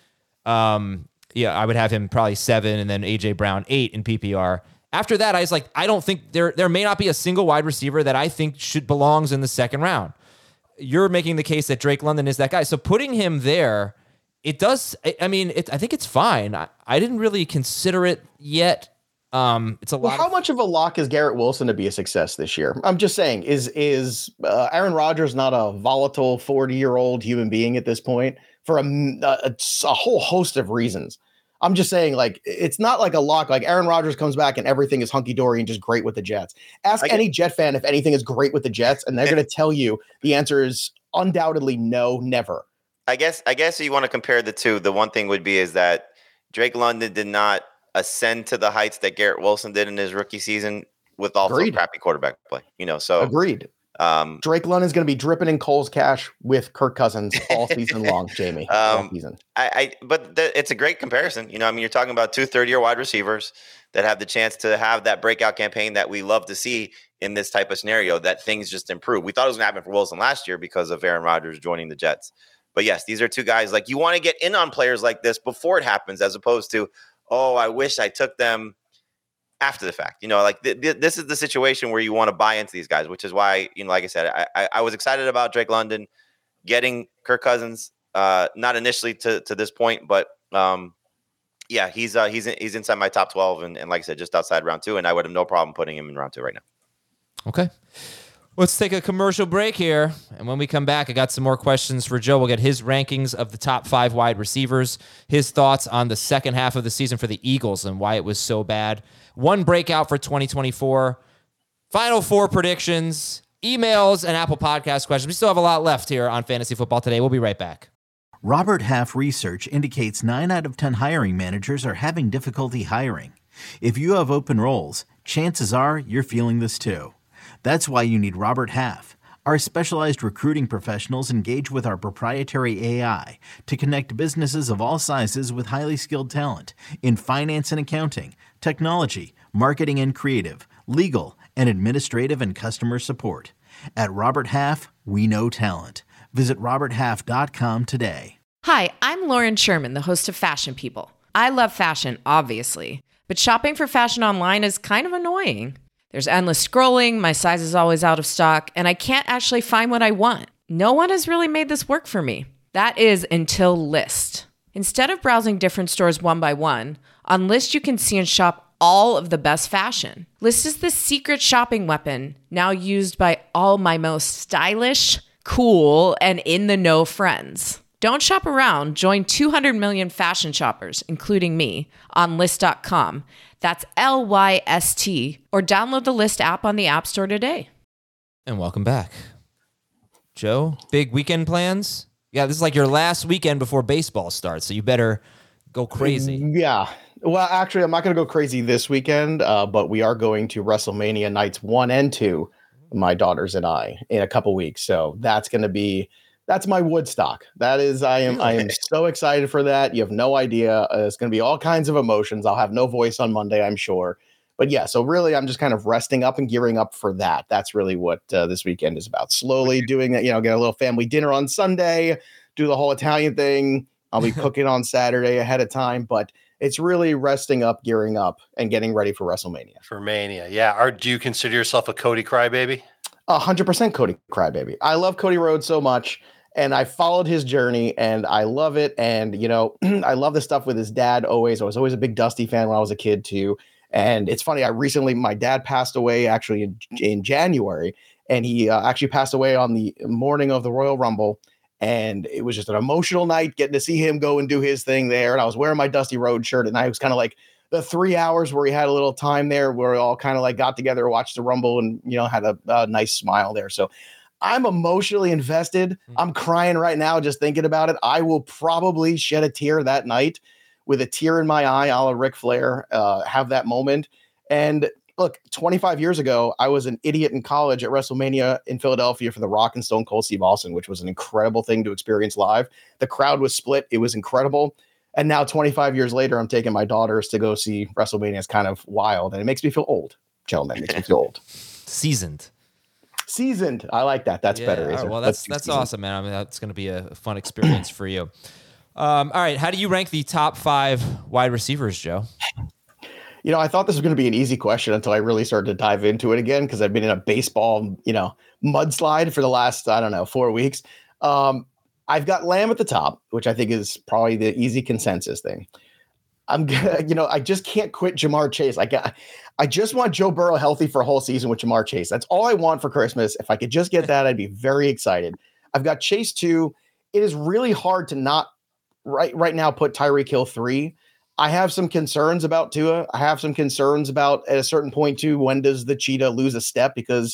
Um, yeah, I would have him probably seven, and then A J Brown eight in P P R. After that, I was like, I don't think there there may not be a single wide receiver that I think should belongs in the second round. You're making the case that Drake London is that guy, so putting him there, it does. I mean, it, I think it's fine. I, I didn't really consider it yet. Um, it's a well, lot. how of, much of a lock is Garrett Wilson to be a success this year? I'm just saying, is is uh, Aaron Rodgers not a volatile forty year old human being at this point for a, a, a whole host of reasons? I'm just saying, like, it's not like a lock. Like Aaron Rodgers comes back and everything is hunky dory and just great with the Jets. Ask any Jet fan if anything is great with the Jets, and they're going to tell you the answer is undoubtedly no, never. I guess I guess if you want to compare the two, the one thing would be is that Drake London did not ascend to the heights that Garrett Wilson did in his rookie season with also Agreed. crappy quarterback play. You know, so Agreed. Um, Drake London's going to be dripping in Cole's cash with Kirk Cousins all season long, Jamie. All um, season. I, I but th- it's a great comparison. You know, I mean, you're talking about two third-year wide receivers that have the chance to have that breakout campaign that we love to see in this type of scenario, that things just improve. We thought it was going to happen for Wilson last year because of Aaron Rodgers joining the Jets. But yes, these are two guys, like, you want to get in on players like this before it happens, as opposed to, oh, I wish I took them after the fact. You know, like th- th- this is the situation where you want to buy into these guys, which is why, you know, like I said, I, I, I was excited about Drake London getting Kirk Cousins, uh, not initially to, to this point, but um, yeah, he's uh, he's he's inside my top twelve, and, and like I said, just outside round two, and I would have no problem putting him in round two right now. Okay. Let's take a commercial break here. And when we come back, I got some more questions for Joe. We'll get his rankings of the top five wide receivers, his thoughts on the second half of the season for the Eagles and why it was so bad. One breakout for twenty twenty-four. Final four predictions, emails, and Apple Podcast questions. We still have a lot left here on Fantasy Football Today. We'll be right back. Robert Half research indicates nine out of ten hiring managers are having difficulty hiring. If you have open roles, chances are you're feeling this too. That's why you need Robert Half. Our specialized recruiting professionals engage with our proprietary A I to connect businesses of all sizes with highly skilled talent in finance and accounting, technology, marketing and creative, legal, and administrative and customer support. At Robert Half, we know talent. Visit robert half dot com today. Hi, I'm Lauren Sherman, the host of Fashion People. I love fashion, obviously, but shopping for fashion online is kind of annoying. There's endless scrolling, my size is always out of stock, and I can't actually find what I want. No one has really made this work for me. That is until Lyst. Instead of browsing different stores one by one, on Lyst you can see and shop all of the best fashion. Lyst is the secret shopping weapon now used by all my most stylish, cool, and in-the-know friends. Don't shop around. Join two hundred million fashion shoppers, including me, on Lyst dot com. That's L Y S T, or download the Lyst app on the App Store today. And welcome back. Joe, big weekend plans? Yeah, this is like your last weekend before baseball starts, so you better go crazy. Yeah. Well, actually, I'm not going to go crazy this weekend, uh, but we are going to WrestleMania nights one and two, my daughters and I, in a couple weeks. So that's going to be, that's my Woodstock. That is, I am, I am so excited for that. You have no idea. Uh, it's going to be all kinds of emotions. I'll have no voice on Monday, I'm sure. But yeah, so really, I'm just kind of resting up and gearing up for that. That's really what uh, this weekend is about. Slowly doing that, you know, get a little family dinner on Sunday, do the whole Italian thing. I'll be cooking on Saturday ahead of time, but it's really resting up, gearing up, and getting ready for WrestleMania. For Mania, yeah. Are, do you consider yourself a Cody crybaby? A hundred percent Cody crybaby. I love Cody Rhodes so much, and I followed his journey, and I love it. And you know, I love the stuff with his dad. Always, I was always a big Dusty fan when I was a kid too. And it's funny. I recently, my dad passed away actually in, in January, and he uh, actually passed away on the morning of the Royal Rumble. And it was just an emotional night getting to see him go and do his thing there. And I was wearing my Dusty Rhodes shirt, and I was kind of like the three hours where he had a little time there where we all kind of like got together, watched the Rumble, and, you know, had a, a nice smile there. So I'm emotionally invested. I'm crying right now just thinking about it. I will probably shed a tear that night with a tear in my eye, a la Ric Flair, uh, have that moment. And look, twenty-five years ago, I was an idiot in college at WrestleMania in Philadelphia for The Rock and Stone Cold Steve Austin, which was an incredible thing to experience live. The crowd was split. It was incredible. And now twenty-five years later, I'm taking my daughters to go see WrestleMania. It's kind of wild. And it makes me feel old, gentlemen. It makes me feel old. Seasoned. Seasoned. I like that. That's yeah, better. Right, well, that's that's seasoned. Awesome, man. I mean, that's going to be a fun experience for you. Um, all right. How do you rank the top five wide receivers, Joe? You know, I thought this was going to be an easy question until I really started to dive into it again, because I've been in a baseball, you know, mudslide for the last, I don't know, four weeks. Um, I've got Lamb at the top, which I think is probably the easy consensus thing. I'm gonna, you know, I just can't quit Jamar Chase. I got, I just want Joe Burrow healthy for a whole season with Jamar Chase. That's all I want for Christmas. If I could just get that, I'd be very excited. I've got Chase two. It is really hard to not right right now put Tyreek Hill three. I have some concerns about Tua. I have some concerns about at a certain point too, when does the cheetah lose a step? Because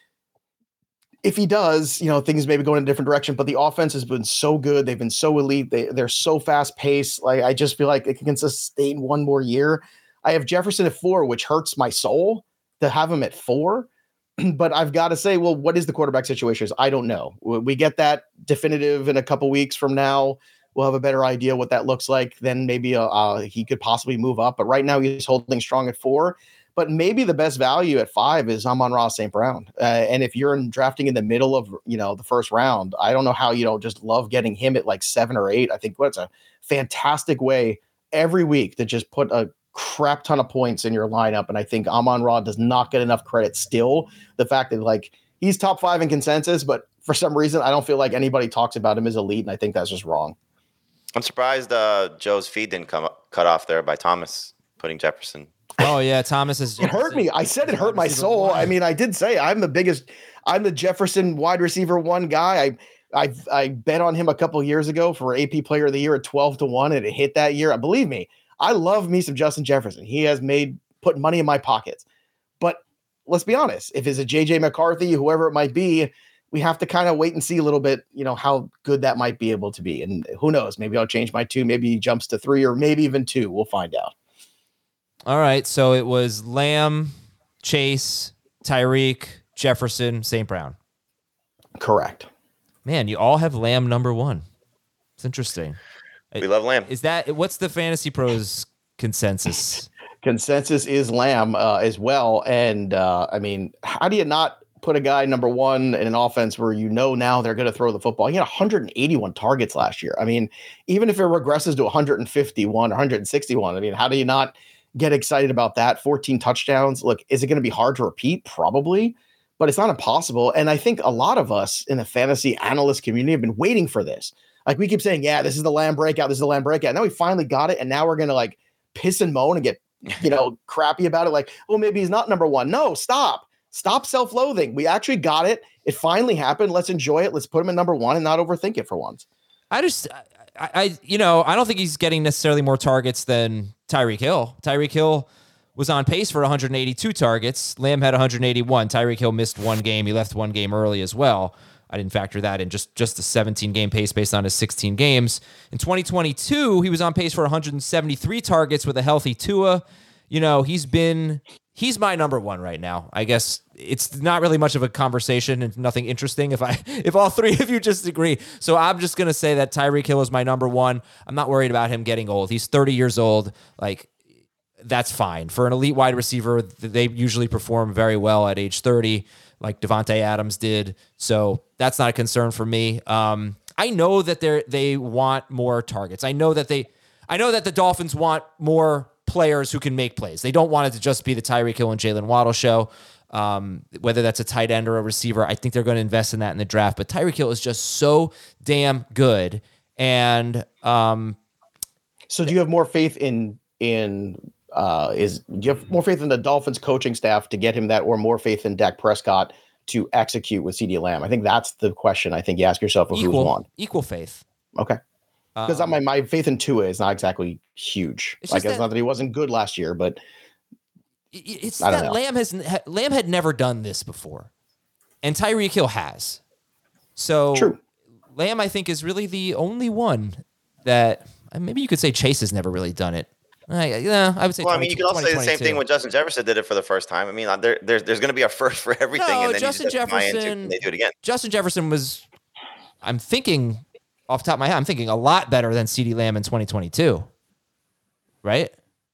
if he does, you know, things maybe go in a different direction, but the offense has been so good. They've been so elite. They, they're so fast paced. Like, I just feel like it can sustain one more year. I have Jefferson at four, which hurts my soul to have him at four. but I've got to say, well, what is the quarterback situation? I don't know. We get that definitive in a couple weeks from now. We'll have a better idea what that looks like. Then maybe uh, uh, he could possibly move up. But right now he's holding strong at four. But maybe the best value at five is Amon-Ra Saint Brown. Uh, and if you're in drafting in the middle of, you know, the first round, I don't know how you don't just love getting him at like seven or eight. I think what's a fantastic way every week to just put a crap ton of points in your lineup. And I think Amon-Ra does not get enough credit still. The fact that like he's top five in consensus, but for some reason, I don't feel like anybody talks about him as elite. And I think that's just wrong. I'm surprised uh, Joe's feed didn't come up, cut off there by Thomas putting Jefferson. Oh yeah, Thomas is. It hurt me. I said it hurt my soul. I mean, I did say I'm the biggest. I'm the Jefferson wide receiver one guy. I I I bet on him a couple of years ago for A P Player of the Year at twelve to one, and it hit that year. Believe me, I love me some Justin Jefferson. He has made put money in my pockets. But let's be honest, if it's a J J McCarthy, whoever it might be, we have to kind of wait and see a little bit, you know, how good that might be able to be. And who knows? Maybe I'll change my two. Maybe he jumps to three, or maybe even two. We'll find out. All right, so it was Lamb, Chase, Tyreek, Jefferson, Saint Brown. Correct. Man, you all have Lamb number one. It's interesting. We love Lamb. Is that what's the Fantasy Pros consensus? Consensus is Lamb uh, as well. And uh, I mean, how do you not put a guy number one in an offense where you know now they're going to throw the football? He had one hundred eighty-one targets last year. I mean, even if it regresses to one hundred fifty-one or one hundred sixty-one, I mean, how do you not get excited about that? fourteen touchdowns. Look, is it going to be hard to repeat? Probably, but it's not impossible. And I think a lot of us in the fantasy analyst community have been waiting for this. Like we keep saying, yeah, this is the Lamb breakout. This is the Lamb breakout. Now we finally got it. And now we're going to like piss and moan and get, you know, crappy about it. Like, well, maybe he's not number one. No, stop, stop self-loathing. We actually got it. It finally happened. Let's enjoy it. Let's put him in number one and not overthink it for once. I just, I, I, you know, I don't think he's getting necessarily more targets than Tyreek Hill. Tyreek Hill was on pace for one hundred eighty-two targets. Lamb had one hundred eighty-one. Tyreek Hill missed one game. He left one game early as well. I didn't factor that in. Just just the seventeen game pace based on his sixteen games. In twenty twenty-two, he was on pace for one hundred seventy-three targets with a healthy Tua. You know, he's been he's my number one right now. I guess it's not really much of a conversation and nothing interesting if I if all three of you just agree. So I'm just gonna say that Tyreek Hill is my number one. I'm not worried about him getting old. He's thirty years old. Like, that's fine. For an elite wide receiver, they usually perform very well at age thirty, like Devontae Adams did. So that's not a concern for me. Um, I know that they they want more targets. I know that they, I know that the Dolphins want more players who can make plays. They don't want it to just be the Tyreek Hill and Jalen Waddle show. Um, whether that's a tight end or a receiver, I think they're going to invest in that in the draft. But Tyreek Hill is just so damn good. And um, so, do you have more faith in in? Uh, is do you have more faith in the Dolphins coaching staff to get him that, or more faith in Dak Prescott to execute with CeeDee Lamb? I think that's the question. I think you ask yourself of equal, who's won. Equal faith. Okay. Because um, my, my faith in Tua is not exactly huge. Like, it's that, not that he wasn't good last year, but it's that know. Lamb has Lamb had never done this before, and Tyreek Hill has. So True. Lamb, I think, is really the only one that maybe you could say Chase has never really done it. I, yeah, I would say. Well, I mean, you can also say the same thing when Justin Jefferson did it for the first time. I mean, there, there's there's going to be a first for everything, no, and then Justin you just Jefferson, they do it again. Justin Jefferson was, I'm thinking, off the top of my head, I'm thinking a lot better than CeeDee Lamb in twenty twenty-two, right?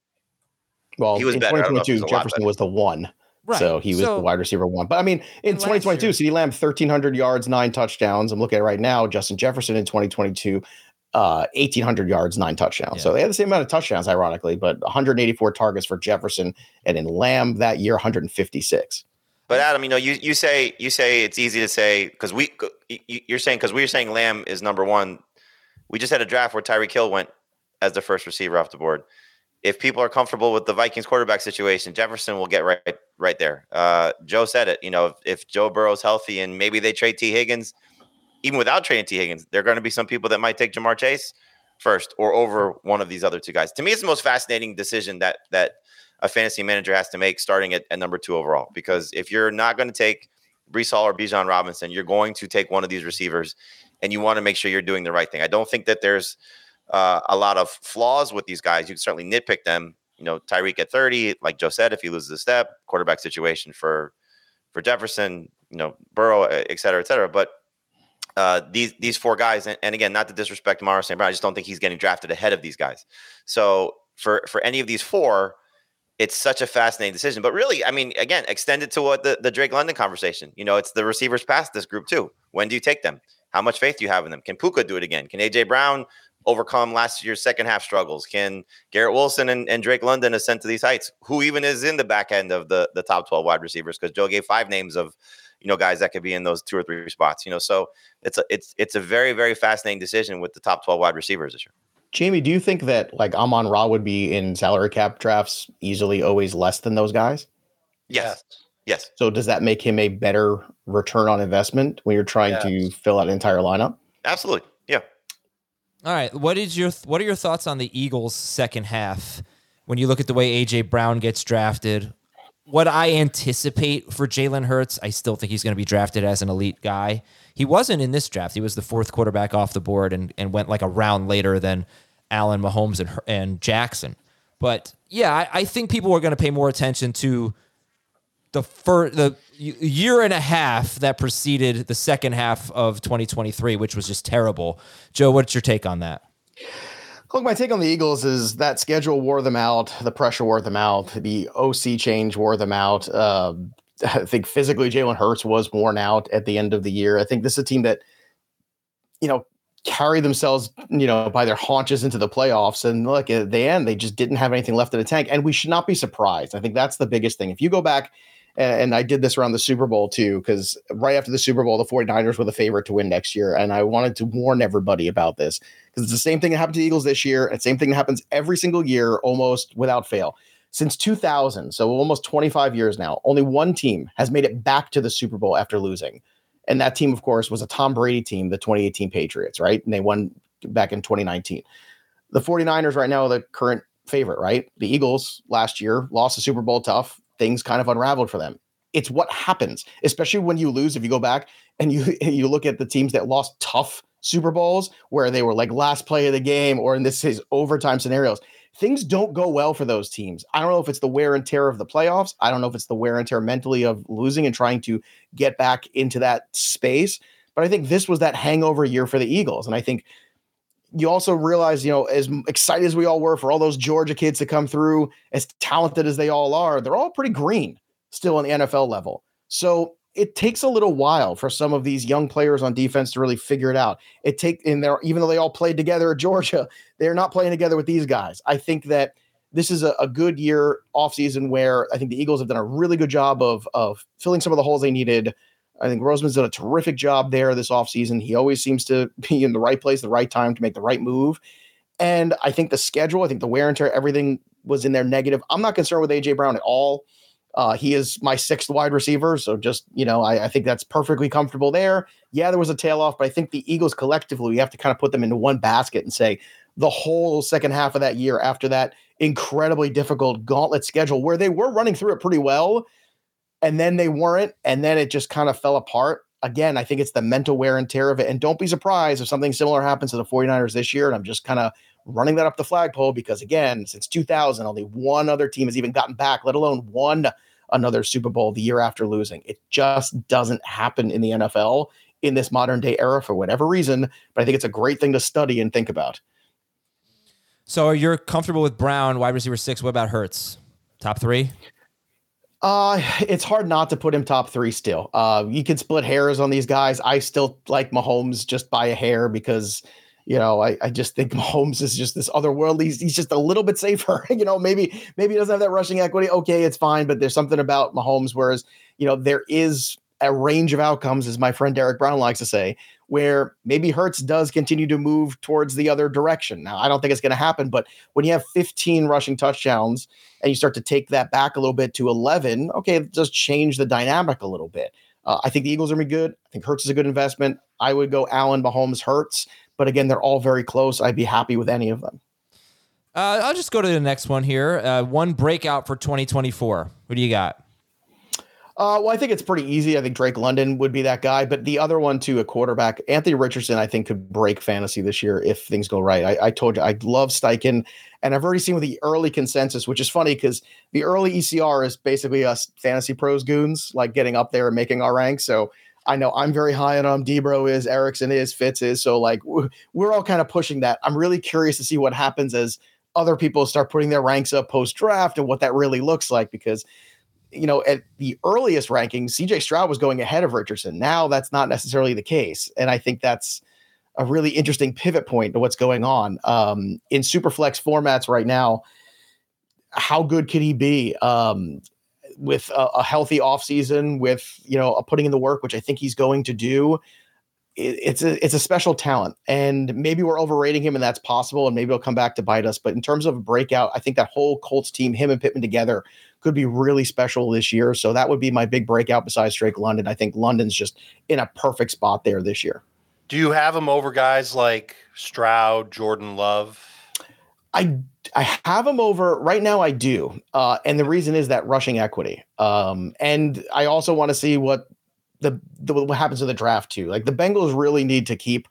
Well, he was in better. twenty twenty-two, Jefferson was the one, right. So he was so, the wide receiver one. But I mean, in twenty twenty-two, CeeDee Lamb thirteen hundred yards, nine touchdowns. I'm looking at it right now. Justin Jefferson in twenty twenty-two. Uh, eighteen hundred yards, nine touchdowns. Yeah. So they had the same amount of touchdowns, ironically, but one hundred eighty-four targets for Jefferson, and in Lamb that year, one hundred fifty-six. But Adam, you know, you you say you say it's easy to say because we you're saying because we were saying Lamb is number one. We just had a draft where Tyreek Hill went as the first receiver off the board. If people are comfortable with the Vikings quarterback situation, Jefferson will get right right there. Uh, Joe said it. You know, if, if Joe Burrow's healthy and maybe they trade T. Higgins. Even without trading T. Higgins, there are going to be some people that might take Jamar Chase first or over one of these other two guys. To me, it's the most fascinating decision that that a fantasy manager has to make starting at, at number two overall. Because if you're not going to take Breece Hall or Bijan Robinson, you're going to take one of these receivers, and you want to make sure you're doing the right thing. I don't think that there's uh, a lot of flaws with these guys. You can certainly nitpick them. You know, Tyreek at thirty, like Joe said, if he loses a step, quarterback situation for for Jefferson, you know, Burrow, et cetera, et cetera. But uh, these these four guys, and, and again, not to disrespect Amon-Ra Saint Brown, I just don't think he's getting drafted ahead of these guys. So for for any of these four, it's such a fascinating decision. But really, I mean, again, extended to what the, the Drake London conversation. You know, it's the receivers past this group too. When do you take them? How much faith do you have in them? Can Puka do it again? Can A J Brown overcome last year's second half struggles? Can Garrett Wilson and, and Drake London ascend to these heights? Who even is in the back end of the, the top twelve wide receivers? Because Joe gave five names of, you know, guys that could be in those two or three spots, you know, so it's a, it's, it's a very, very fascinating decision with the top twelve wide receivers this year. Jamie, do you think that like Amon-Ra would be in salary cap drafts easily always less than those guys? Yes. Yes. So does that make him a better return on investment when you're trying Yes. to fill out an entire lineup? Absolutely. Yeah. All right. What is your what are your thoughts on the Eagles' second half when you look at the way A J Brown gets drafted? What I anticipate for Jalen Hurts, I still think he's going to be drafted as an elite guy. He wasn't in this draft. He was the fourth quarterback off the board and, and went like a round later than Allen, Mahomes, and and Jackson. But yeah, I, I think people are going to pay more attention to the fir- the year and a half that preceded the second half of twenty twenty-three, which was just terrible. Joe, what's your take on that? Look, my take on the Eagles is that schedule wore them out. The pressure wore them out. The O C change wore them out. Uh, I think physically Jalen Hurts was worn out at the end of the year. I think this is a team that, you know, carry themselves, you know, by their haunches into the playoffs. And look, at the end, they just didn't have anything left in the tank. And we should not be surprised. I think that's the biggest thing. If you go back, and I did this around the Super Bowl too, because right after the Super Bowl, the 49ers were the favorite to win next year. And I wanted to warn everybody about this because it's the same thing that happened to the Eagles this year. And same thing that happens every single year, almost without fail. Since two thousand, so almost twenty-five years now, only one team has made it back to the Super Bowl after losing. And that team, of course, was a Tom Brady team, the twenty eighteen Patriots, right? And they won back in twenty nineteen. The 49ers right now are the current favorite, right? The Eagles last year lost the Super Bowl tough. Things kind of unraveled for them. It's what happens, especially when you lose. If you go back and you you look at the teams that lost tough Super Bowls where they were like last play of the game, or in this case, overtime scenarios, things don't go well for those teams. I don't know if it's the wear and tear of the playoffs. I don't know if it's the wear and tear mentally of losing and trying to get back into that space. But I think this was that hangover year for the Eagles. And I think you also realize, you know, as excited as we all were for all those Georgia kids to come through, as talented as they all are, they're all pretty green still on the N F L level. So it takes a little while for some of these young players on defense to really figure it out. It take in there, even though they all played together at Georgia, they're not playing together with these guys. I think that this is a, a good year offseason where I think the Eagles have done a really good job of, of filling some of the holes they needed. I think Roseman's done a terrific job there this offseason. He always seems to be in the right place, the right time to make the right move. And I think the schedule, I think the wear and tear, everything was in there negative. I'm not concerned with A J Brown at all. Uh, he is my sixth wide receiver. So just, you know, I, I think that's perfectly comfortable there. Yeah, there was a tail off, but I think the Eagles collectively, we have to kind of put them into one basket and say the whole second half of that year after that incredibly difficult gauntlet schedule where they were running through it pretty well, and then they weren't, and then it just kind of fell apart. Again, I think it's the mental wear and tear of it. And don't be surprised if something similar happens to the 49ers this year. And I'm just kind of running that up the flagpole because, again, since two thousand, only one other team has even gotten back, let alone won another Super Bowl the year after losing. It just doesn't happen in the N F L in this modern day era for whatever reason. But I think it's a great thing to study and think about. So you're comfortable with Brown, wide receiver six. What about Hurts? Top three? Uh, it's hard not to put him top three still. Uh, you can split hairs on these guys. I still like Mahomes just by a hair because, you know, I, I just think Mahomes is just this otherworldly. He's, he's just a little bit safer. you know, maybe maybe he doesn't have that rushing equity. Okay, it's fine. But there's something about Mahomes, whereas, you know, there is a range of outcomes, as my friend Derek Brown likes to say, where maybe Hurts does continue to move towards the other direction. Now, I don't think it's going to happen, but when you have fifteen rushing touchdowns and you start to take that back a little bit to eleven, okay, it does change the dynamic a little bit. Uh, I think the Eagles are going to be good. I think Hurts is a good investment. I would go Allen, Mahomes, Hurts, but again, they're all very close. I'd be happy with any of them. Uh, I'll just go to the next one here. Uh, one breakout for twenty twenty-four. What do you got? Uh, well, I think it's pretty easy. I think Drake London would be that guy, but the other one too, a quarterback, Anthony Richardson, I think could break fantasy this year if things go right. I, I told you I love Steichen, and I've already seen with the early consensus, which is funny because the early E C R is basically us fantasy pros goons, like getting up there and making our ranks. So I know I'm very high on him. Debro is, Erickson is, Fitz is. So like we're all kind of pushing that. I'm really curious to see what happens as other people start putting their ranks up post draft and what that really looks like, because you know, at the earliest rankings, C J Stroud was going ahead of Richardson. Now that's not necessarily the case. And I think that's a really interesting pivot point to what's going on um, in Superflex formats right now. How good could he be um, with a, a healthy offseason, with, you know, a putting in the work, which I think he's going to do? It, it's a, it's a special talent, and maybe we're overrating him, and that's possible. And maybe he'll come back to bite us. But in terms of a breakout, I think that whole Colts team, him and Pittman together, could be really special this year. So that would be my big breakout besides Drake London. I think London's just in a perfect spot there this year. Do you have him over guys like Stroud, Jordan Love? I I have him over right now. I do. Uh, and the reason is that rushing equity. Um, and I also want to see what the, the what happens to the draft too. Like the Bengals really need to keep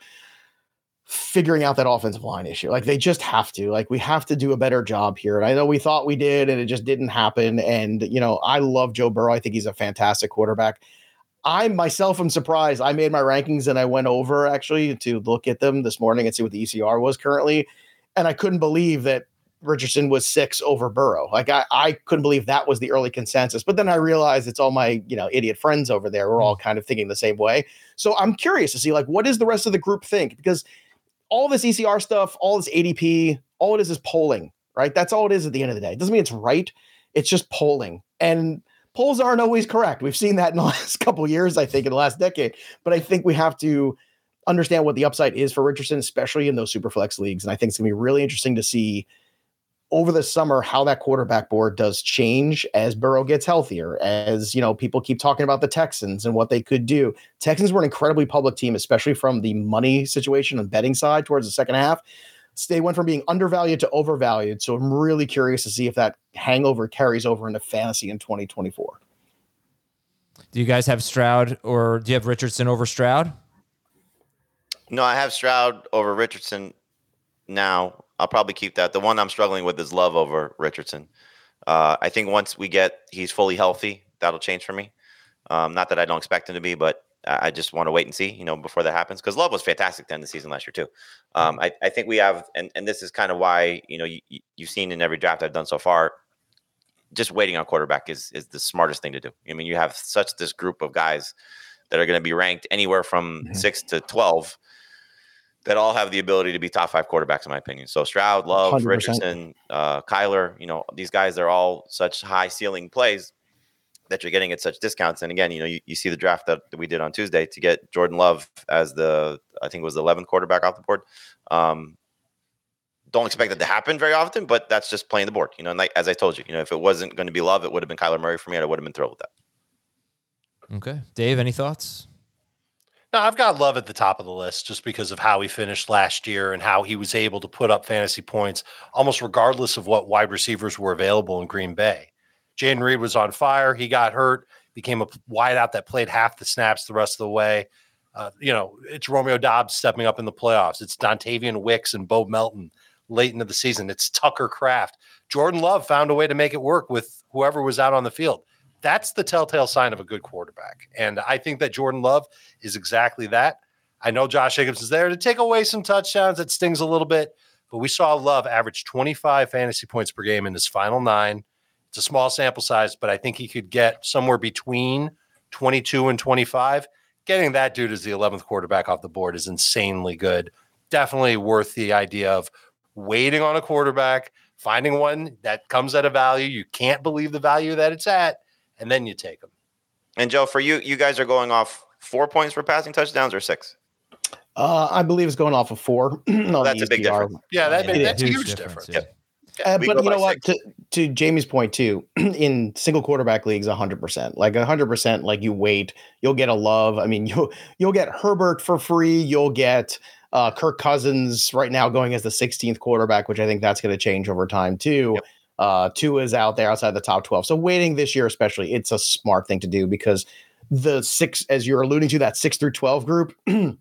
figuring out that offensive line issue. Like they just have to, like, we have to do a better job here. And I know we thought we did, and it just didn't happen. And, you know, I love Joe Burrow. I think he's a fantastic quarterback. I myself am surprised. I made my rankings and I went over actually to look at them this morning and see what the E C R was currently. And I couldn't believe that Richardson was six over Burrow. Like I, I couldn't believe that was the early consensus, but then I realized it's all my, you know, idiot friends over there. We're all kind of thinking the same way. So I'm curious to see, like, what does the rest of the group think? Because all this E C R stuff, all this A D P, all it is is polling, right? That's all it is at the end of the day. It doesn't mean it's right. It's just polling. And polls aren't always correct. We've seen that in the last couple of years, I think, in the last decade. But I think we have to understand what the upside is for Richardson, especially in those super flex leagues. And I think it's going to be really interesting to see over the summer how that quarterback board does change as Burrow gets healthier, as, you know, people keep talking about the Texans and what they could do. Texans were an incredibly public team, especially from the money situation and betting side towards the second half. They went from being undervalued to overvalued. So I'm really curious to see if that hangover carries over into fantasy in twenty twenty-four. Do you guys have Stroud, or do you have Richardson over Stroud? No, I have Stroud over Richardson now. I'll probably keep that. The one I'm struggling with is Love over Richardson. Uh, I think once we get he's fully healthy, that'll change for me. Um, not that I don't expect him to be, but I just want to wait and see, you know, before that happens. Because Love was fantastic to end the season last year too. Um, I, I think we have, and, and this is kind of why, you know, you, you've seen in every draft I've done so far, just waiting on quarterback is is the smartest thing to do. I mean, you have such this group of guys that are going to be ranked anywhere from mm-hmm. six to twelve that all have the ability to be top five quarterbacks, in my opinion. So Stroud, Love, one hundred percent. Richardson, uh, Kyler, you know, these guys, they're all such high ceiling plays that you're getting at such discounts. And again, you know, you, you see the draft that we did on Tuesday to get Jordan Love as the, I think it was the eleventh quarterback off the board. Um, don't expect that to happen very often, but that's just playing the board, you know, and like, as I told you, you know, if it wasn't going to be Love, it would have been Kyler Murray for me, and I would have been thrilled with that. Okay. Dave, any thoughts? No, I've got Love at the top of the list just because of how he finished last year and how he was able to put up fantasy points almost regardless of what wide receivers were available in Green Bay. Jayden Reed was on fire. He got hurt, became a wideout that played half the snaps the rest of the way. Uh, you know, it's Romeo Doubs stepping up in the playoffs. It's Dontavian Wicks and Bo Melton late into the season. It's Tucker Kraft. Jordan Love found a way to make it work with whoever was out on the field. That's the telltale sign of a good quarterback. And I think that Jordan Love is exactly that. I know Josh Jacobs is there to take away some touchdowns. That stings a little bit, but we saw Love average twenty-five fantasy points per game in his final nine. It's a small sample size, but I think he could get somewhere between twenty-two and twenty-five. Getting that dude as the eleventh quarterback off the board is insanely good. Definitely worth the idea of waiting on a quarterback, finding one that comes at a value. You can't believe the value that it's at, and then you take them. And Joe, for you, you guys are going off four points for passing touchdowns or six? Uh, I believe it's going off of four. no, that's a big difference. Yeah, that, yeah, that's a huge, huge difference. difference. Yeah. Uh, but you know what? To, to Jamie's point too, in single quarterback leagues, a hundred percent, like a hundred percent, like you wait, you'll get a Love. I mean, you'll you'll get Herbert for free. You'll get uh, Kirk Cousins right now going as the sixteenth quarterback, which I think that's going to change over time too. Yep. Uh, Tua is out there outside the top twelve. So waiting this year, especially, it's a smart thing to do because the six, as you're alluding to, that six through twelve group,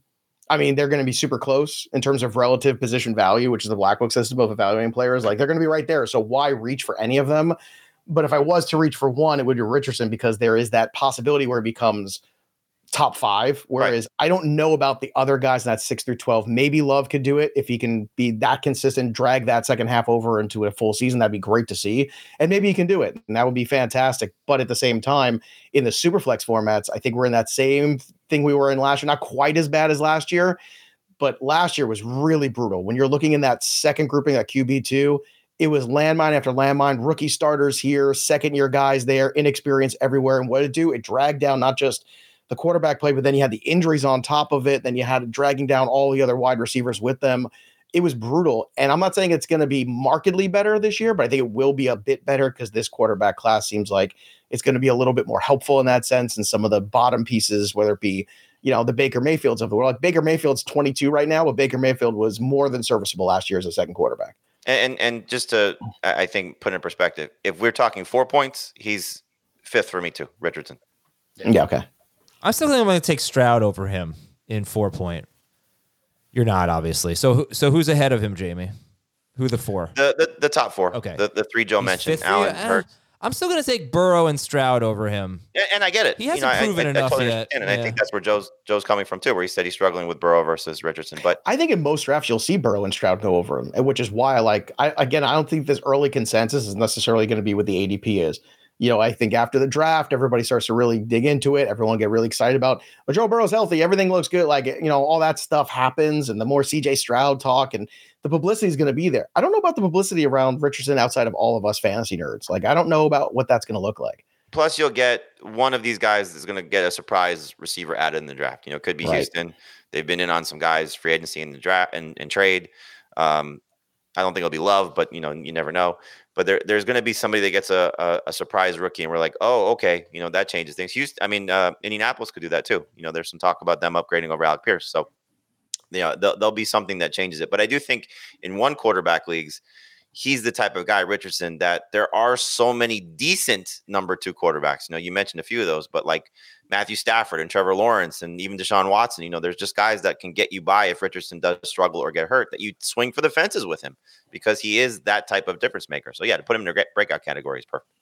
I mean, they're going to be super close in terms of relative position value, which is the Black Book system of evaluating players. Like, they're going to be right there. So why reach for any of them? But if I was to reach for one, it would be Richardson, because there is that possibility where it becomes top five. Whereas right. I don't know about the other guys in that six through twelve. Maybe Love could do it if he can be that consistent, drag that second half over into a full season. That'd be great to see. And maybe he can do it. And that would be fantastic. But at the same time, in the Superflex formats, I think we're in that same thing we were in last year. Not quite as bad as last year, but last year was really brutal. When you're looking in that second grouping, that Q B two, it was landmine after landmine, rookie starters here, second year guys there, inexperience everywhere. And what did it do? It dragged down not just the quarterback play, but then you had the injuries on top of it. Then you had dragging down all the other wide receivers with them. It was brutal. And I'm not saying it's going to be markedly better this year, but I think it will be a bit better because this quarterback class seems like it's going to be a little bit more helpful in that sense. And some of the bottom pieces, whether it be, you know, the Baker Mayfields of the world, like Baker Mayfield's twenty-two right now, but Baker Mayfield was more than serviceable last year as a second quarterback. And and just to, I think, put in perspective, if we're talking four points, he's fifth for me too, Richardson. Yeah, yeah okay. I'm still think I'm going to take Stroud over him in four point. You're not, obviously. So so who's ahead of him, Jamie? Who are the four? The the, the top four. Okay. The, the three Joe He's mentioned. Allen, uh, Hurts. I'm still going to take Burrow and Stroud over him. And, and I get it. He hasn't you know, proven I, I, enough I totally yet. And yeah. I think that's where Joe's Joe's coming from too, where he said he's struggling with Burrow versus Richardson. But I think in most drafts you'll see Burrow and Stroud go over him, which is why I like. I again, I don't think this early consensus is necessarily going to be what the A D P is. You know, I think after the draft, everybody starts to really dig into it. Everyone get really excited about, but Joe Burrow's healthy. Everything looks good. Like, you know, all that stuff happens. And the more C J Stroud talk and the publicity is going to be there. I don't know about the publicity around Richardson outside of all of us fantasy nerds. Like, I don't know about what that's going to look like. Plus, you'll get one of these guys that's going to get a surprise receiver added in the draft. You know, it could be right. Houston. They've been in on some guys, free agency in the draft and, and trade. Um, I don't think it'll be Love, but, you know, you never know. But there, there's going to be somebody that gets a, a, a surprise rookie, and we're like, oh, okay, you know, that changes things. Houston, I mean, uh, Indianapolis could do that too. You know, there's some talk about them upgrading over Alec Pierce. So, you know, there'll, there'll be something that changes it. But I do think in one quarterback leagues, he's the type of guy, Richardson, that there are so many decent number two quarterbacks. You know, you mentioned a few of those, but like Matthew Stafford and Trevor Lawrence and even Deshaun Watson, you know, there's just guys that can get you by if Richardson does struggle or get hurt, that you swing for the fences with him because he is that type of difference maker. So yeah, to put him in a breakout category is perfect.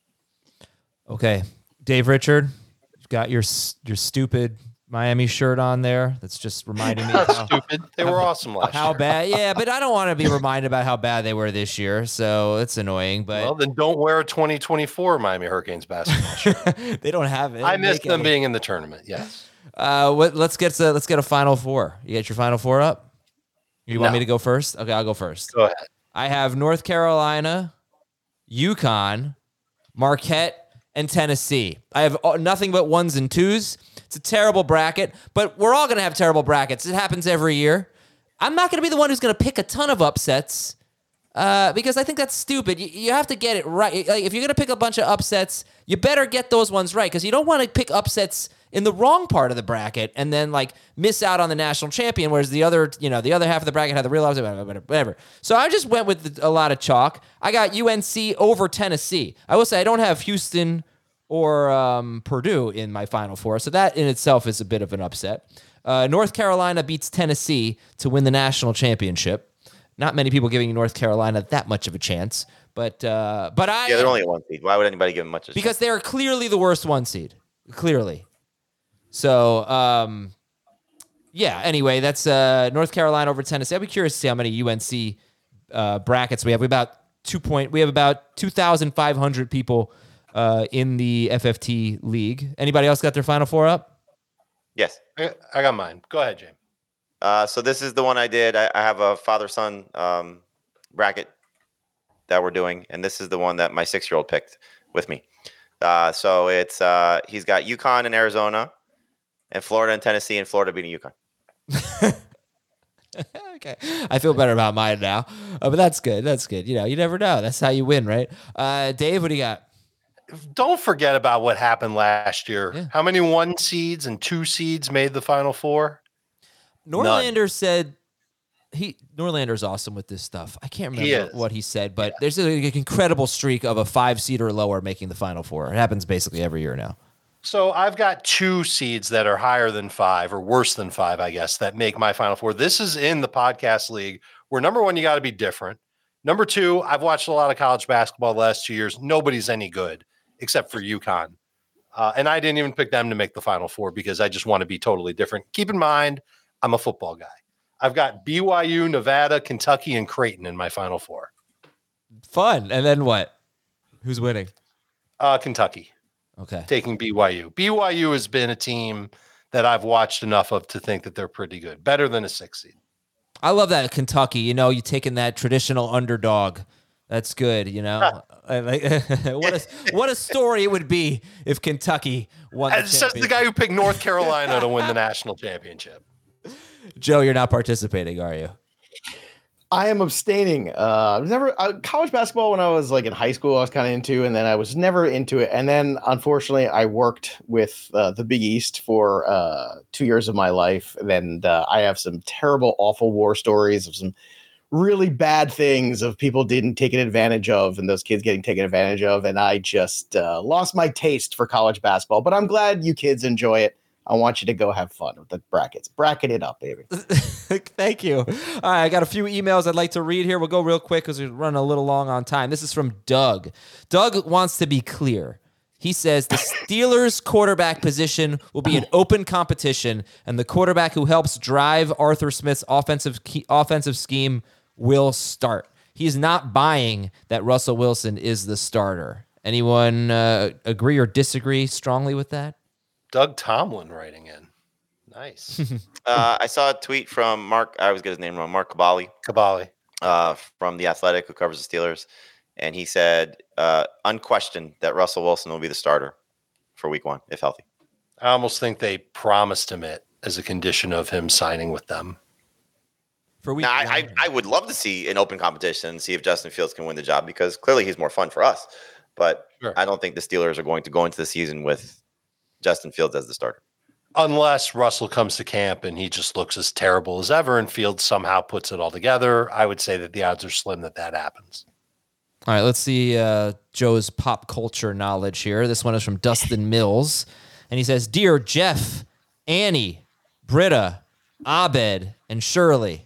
Okay. Dave Richard, you've got your, your stupid Miami shirt on there. That's just reminding me of how stupid. They were awesome last how year. How bad. Yeah, but I don't want to be reminded about how bad they were this year. So it's annoying. But well, then don't wear a twenty twenty-four Miami Hurricanes basketball shirt. They don't have it. I miss them any. being in the tournament. Yes. Uh, what? Let's get to let's get a Final Four. You get your Final Four up. You no. want me to go first? Okay, I'll go first. Go ahead. I have North Carolina, UConn, Marquette, and Tennessee. I have nothing but ones and twos. It's a terrible bracket, but we're all going to have terrible brackets. It happens every year. I'm not going to be the one who's going to pick a ton of upsets uh, because I think that's stupid. You, you have to get it right. Like, if you're going to pick a bunch of upsets, you better get those ones right because you don't want to pick upsets in the wrong part of the bracket and then like miss out on the national champion, whereas the other, you know, the other half of the bracket had the real upset, whatever. So I just went with a lot of chalk. I got U N C over Tennessee. I will say I don't have Houston or um, Purdue in my Final Four. So that in itself is a bit of an upset. Uh, North Carolina beats Tennessee to win the national championship. Not many people giving North Carolina that much of a chance. But uh, but I... Yeah, they're only a one seed. Why would anybody give them much of a Because chance? they're clearly the worst one seed. Clearly. So, um, yeah, anyway, that's uh, North Carolina over Tennessee. I'd be curious to see how many U N C uh, brackets we have. We have about two point. We have about two thousand five hundred people Uh, in the F F T league. Anybody else got their Final Four up? Yes. I, I got mine. Go ahead, James. Uh, so this is the one I did. I, I have a father-son um, bracket that we're doing, and this is the one that my six-year-old picked with me. Uh, so it's uh, he's got UConn and Arizona, and Florida and Tennessee, and Florida beating UConn. Okay, I feel better about mine now, uh, but that's good. That's good. You know, you never know. That's how you win, right? Uh, Dave, what do you got? Don't forget about what happened last year. Yeah. How many one seeds and two seeds made the Final Four? Norlander None. said he Norlander's awesome with this stuff. I can't He remember is. what he said, but there's an incredible streak of a five seed or lower making the Final Four. It happens basically every year now. So I've got two seeds that are higher than five or worse than five, I guess, that make my Final Four. This is in the podcast league where number one, you got to be different. Number two, I've watched a lot of college basketball the last two years. Nobody's any good except for UConn. Uh, and I didn't even pick them to make the Final Four because I just want to be totally different. Keep in mind, I'm a football guy. I've got B Y U, Nevada, Kentucky, and Creighton in my Final Four. Fun. And then what? Who's winning? Uh, Kentucky. Okay. Taking B Y U. B Y U has been a team that I've watched enough of to think that they're pretty good. Better than a six seed. I love that Kentucky. You know, you taking that traditional underdog. That's good. You know, I like, what a what a story it would be if Kentucky won. The It says the guy who picked North Carolina to win the national championship. Joe, you're not participating, are you? I am abstaining. Uh, I was never uh, college basketball when I was like in high school. I was kind of into, and then I was never into it. And then, unfortunately, I worked with uh, the Big East for uh, two years of my life, and uh, I have some terrible, awful war stories of some really bad things of people didn't take advantage of, and those kids getting taken advantage of. And I just uh, lost my taste for college basketball. But I'm glad you kids enjoy it. I want you to go have fun with the brackets. Bracket it up, baby. Thank you. All right, I got a few emails I'd like to read here. We'll go real quick because we're running a little long on time. This is from Doug. Doug wants to be clear. He says the Steelers' quarterback position will be an open competition, and the quarterback who helps drive Arthur Smith's offensive key, offensive scheme will start. He's not buying that Russell Wilson is the starter. Anyone uh, agree or disagree strongly with that? Doug Tomlin writing in. Nice. uh, I saw a tweet from Mark. I always get his name wrong. Mark Cabali. Cabali. Uh, from The Athletic, who covers the Steelers. And he said, uh, unquestioned, that Russell Wilson will be the starter for week one, if healthy. I almost think they promised him it as a condition of him signing with them. For week now, one. I, I, I would love to see an open competition and see if Justin Fields can win the job because clearly he's more fun for us. But Sure. I don't think the Steelers are going to go into the season with Justin Fields as the starter. Unless Russell comes to camp and he just looks as terrible as ever and Fields somehow puts it all together, I would say that the odds are slim that that happens. All right, let's see uh, Joe's pop culture knowledge here. This one is from Dustin Mills. And he says, Dear Jeff, Annie, Britta, Abed, and Shirley.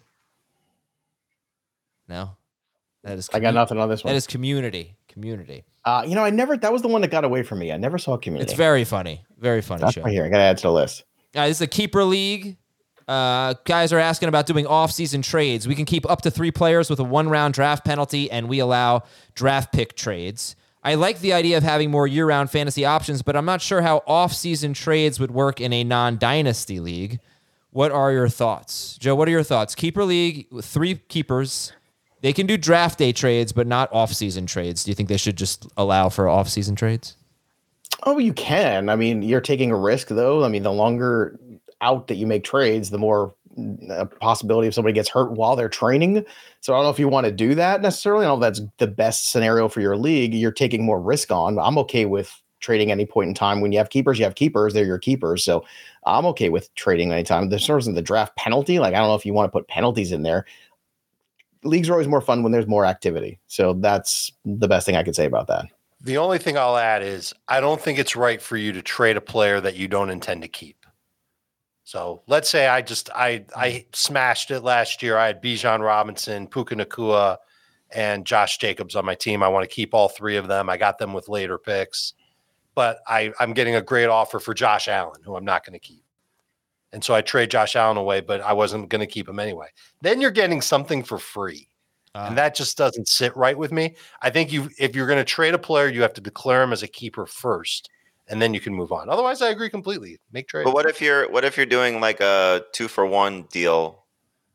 No? That is I got nothing on this one. That is community. Community. Uh, you know, I never, that was the one that got away from me. I never saw Community. It's very funny. Very funny That's show. right here. I got to add to the list. Uh, this is a keeper league. Uh, guys are asking about doing off-season trades. We can keep up to three players with a one-round draft penalty, and we allow draft pick trades. I like the idea of having more year-round fantasy options, but I'm not sure how off-season trades would work in a non-dynasty league. What are your thoughts? Joe, what are your thoughts? Keeper league with three keepers. They can do draft day trades, but not off-season trades. Do you think they should just allow for off-season trades? Oh, you can. I mean, you're taking a risk, though. I mean, the longer out that you make trades, the more uh, possibility if somebody gets hurt while they're training. So I don't know if you want to do that necessarily. I don't know if that's the best scenario for your league. You're taking more risk on. I'm okay with trading any point in time. When you have keepers, you have keepers. They're your keepers. So I'm okay with trading anytime. There's sort of the draft penalty. Like, I don't know if you want to put penalties in there. Leagues are always more fun when there's more activity. So that's the best thing I could say about that. The only thing I'll add is I don't think it's right for you to trade a player that you don't intend to keep. So let's say I just I I smashed it last year. I had Bijan Robinson, Puka Nacua, and Josh Jacobs on my team. I want to keep all three of them. I got them with later picks, but I, I'm getting a great offer for Josh Allen, who I'm not going to keep. And so I trade Josh Allen away, but I wasn't going to keep him anyway. Then you're getting something for free. Uh, and that just doesn't sit right with me. I think you, if you're going to trade a player, you have to declare him as a keeper first, and then you can move on. Otherwise, I agree completely. Make trades. But what if you're what if you're doing like a two for one deal,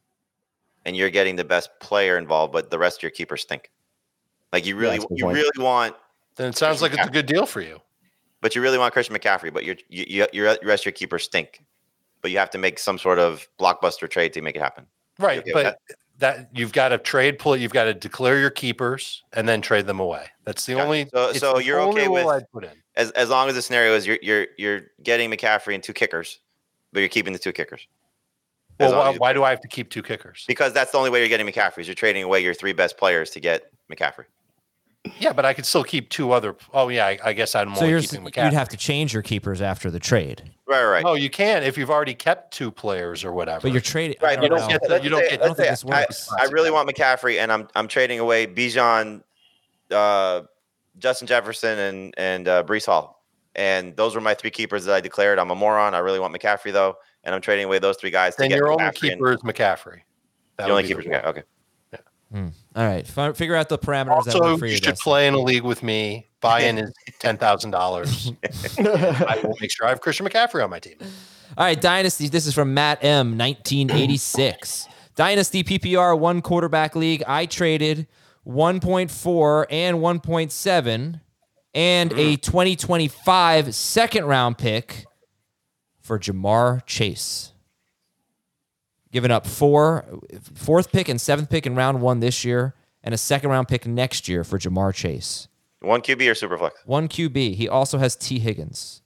and you're getting the best player involved, but the rest of your keepers stink? Like you really, you point. really want. Then it sounds Christian like it's McCaffrey. A good deal for you. But you really want Christian McCaffrey, but you're, you you you rest of your keepers stink. But you have to make some sort of blockbuster trade to make it happen. Right, okay but that? that you've got to trade, pull. You've got to declare your keepers and then trade them away. That's the yeah. only. So, so you're okay with I'd put in. as as long as the scenario is you're you're you're getting McCaffrey and two kickers, but you're keeping the two kickers. Well, why, why do I have to keep two kickers? Because that's the only way you're getting McCaffrey. Is you're trading away your three best players to get McCaffrey. Yeah, but I could still keep two other. Oh, yeah, I, I guess I'm so only you're, keeping McCaffrey. You'd have to change your keepers after the trade. Right, right. Oh, you can if you've already kept two players or whatever. But you're trading. Right, you don't know. get. The, Let's you don't say- get. I don't think say this works. I, I really want McCaffrey, and I'm I'm trading away Bijan, uh, Justin Jefferson, and and uh, Breece Hall, and those were my three keepers that I declared. I'm a moron. I really want McCaffrey though, and I'm trading away those three guys. Then to get your only McCaffrey keeper is McCaffrey. That The only would be keeper is McCaffrey. Okay. Hmm. All right. F- figure out the parameters. that Also, work for you you should Dustin. play in a league with me. Buy-in is ten thousand dollars. I will make sure I have Christian McCaffrey on my team. All right, Dynasty. This is from Matt M, nineteen eighty-six. Dynasty P P R one quarterback league. I traded one point four and one point seven and a twenty twenty-five second round pick for Jamar Chase. Giving up four, fourth pick and seventh pick in round one this year, and a second round pick next year for Jamar Chase. One Q B or Superflex? One Q B. He also has T. Higgins.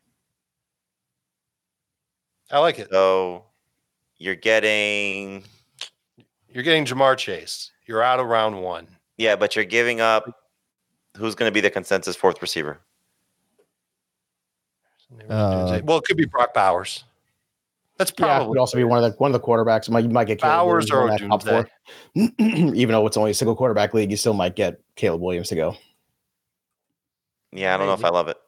I like it. So you're getting, You're getting Jamar Chase. You're out of round one. yeah, but you're giving up. Who's going to be the consensus fourth receiver? Uh, well, it could be Brock Bowers. That's Yeah, it probably could also be one of the one of the quarterbacks. Might, you might get Caleb Bowers Williams or in that top Doomsday. four. Even though it's only a single quarterback league, you still might get Caleb Williams to go. Yeah, I don't know if I love it.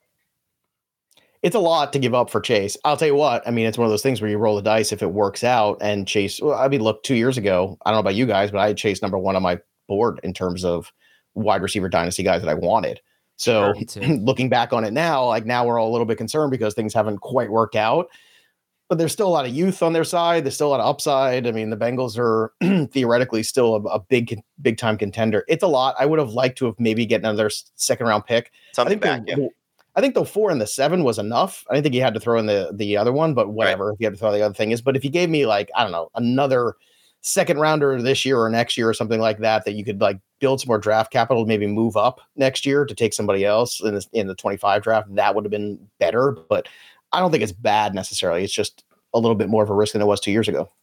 It's a lot to give up for Chase. I'll tell you what. I mean, it's one of those things where you roll the dice if it works out. And Chase, well, I mean, look, two years ago, I don't know about you guys, but I had Chase number one on my board in terms of wide receiver dynasty guys that I wanted. So Me too. looking back on it now, like now we're all a little bit concerned because things haven't quite worked out. But there's still a lot of youth on their side. There's still a lot of upside. I mean, the Bengals are theoretically still a, a big, big time contender. It's a lot. I would have liked to have maybe get another s- second round pick. Something I think back, the, yeah. I think the four and the seven was enough. I didn't think he had to throw in the the other one, but whatever. If you had to throw the other thing is, but if you gave me like I don't know another second rounder this year or next year or something like that, that you could like build some more draft capital, maybe move up next year to take somebody else in the, in the twenty-five draft, that would have been better. But I don't think it's bad necessarily. It's just a little bit more of a risk than it was two years ago.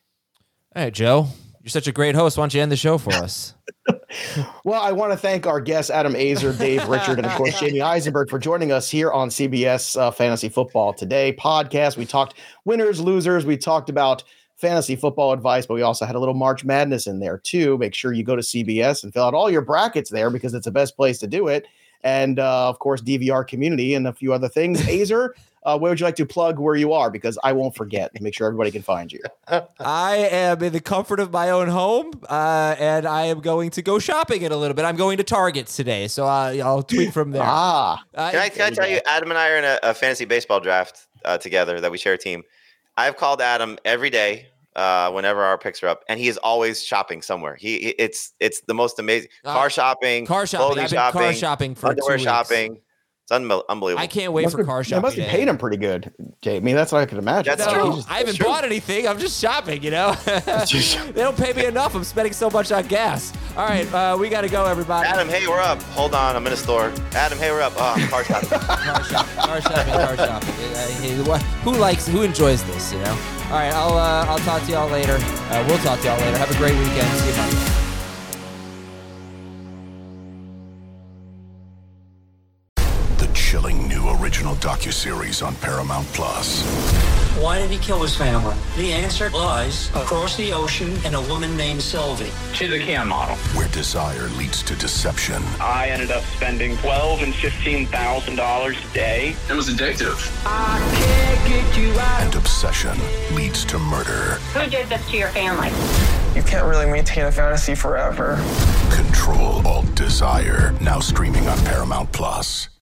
All right, Joe. You're such a great host. Why don't you end the show for us? Well, I want to thank our guests, Adam Azer, Dave Richard, and of course, Jamie Eisenberg for joining us here on C B S uh, Fantasy Football Today podcast. We talked winners, losers. We talked about fantasy football advice, but we also had a little March Madness in there too. Make sure you go to C B S and fill out all your brackets there because it's the best place to do it. And uh, of course, D V R community and a few other things. Azer, uh, where would you like to plug where you are? Because I won't forget to make sure everybody can find you. I am in the comfort of my own home, uh, and I am going to go shopping in a little bit. I'm going to Target today, so uh, I'll tweet from there. Ah, Uh, Can I, can I tell you, Adam and I are in a, a fantasy baseball draft uh, together that we share a team. I've called Adam every day uh, whenever our picks are up, and he is always shopping somewhere. He he- it's it's the most amazing Uh, car shopping, car shopping. clothing I've been shopping, car shopping for underwear two weeks. shopping. It's unbe- unbelievable. I can't wait must for be, car they shopping. must be day. paying him pretty good, Jay. I mean, that's what I could imagine. That's No, true. Jesus. I haven't true. bought anything. I'm just shopping, you know? They don't pay me enough. I'm spending so much on gas. All right, uh, we got to go, everybody. Adam, hey, we're up. Hold on, I'm in a store. Adam, hey, we're up. Oh, I'm car shopping. Car shopping, car shopping, car shopping. Uh, hey, what- Who likes, who enjoys this, you know? All right, I'll uh, I'll talk to y'all later. Uh, we'll talk to y'all later. Have a great weekend. See you Monday. The chilling new original docuseries on Paramount Plus. Why did he kill his family? The answer lies across the ocean in a woman named Sylvie. She's a Can model. Where desire leads to deception I ended up spending twelve and fifteen thousand dollars a day. It was addictive. I can't get you out. and obsession leads to murder. Who did this to your family? You can't really maintain a fantasy forever. Control Alt Desire, now streaming on Paramount Plus.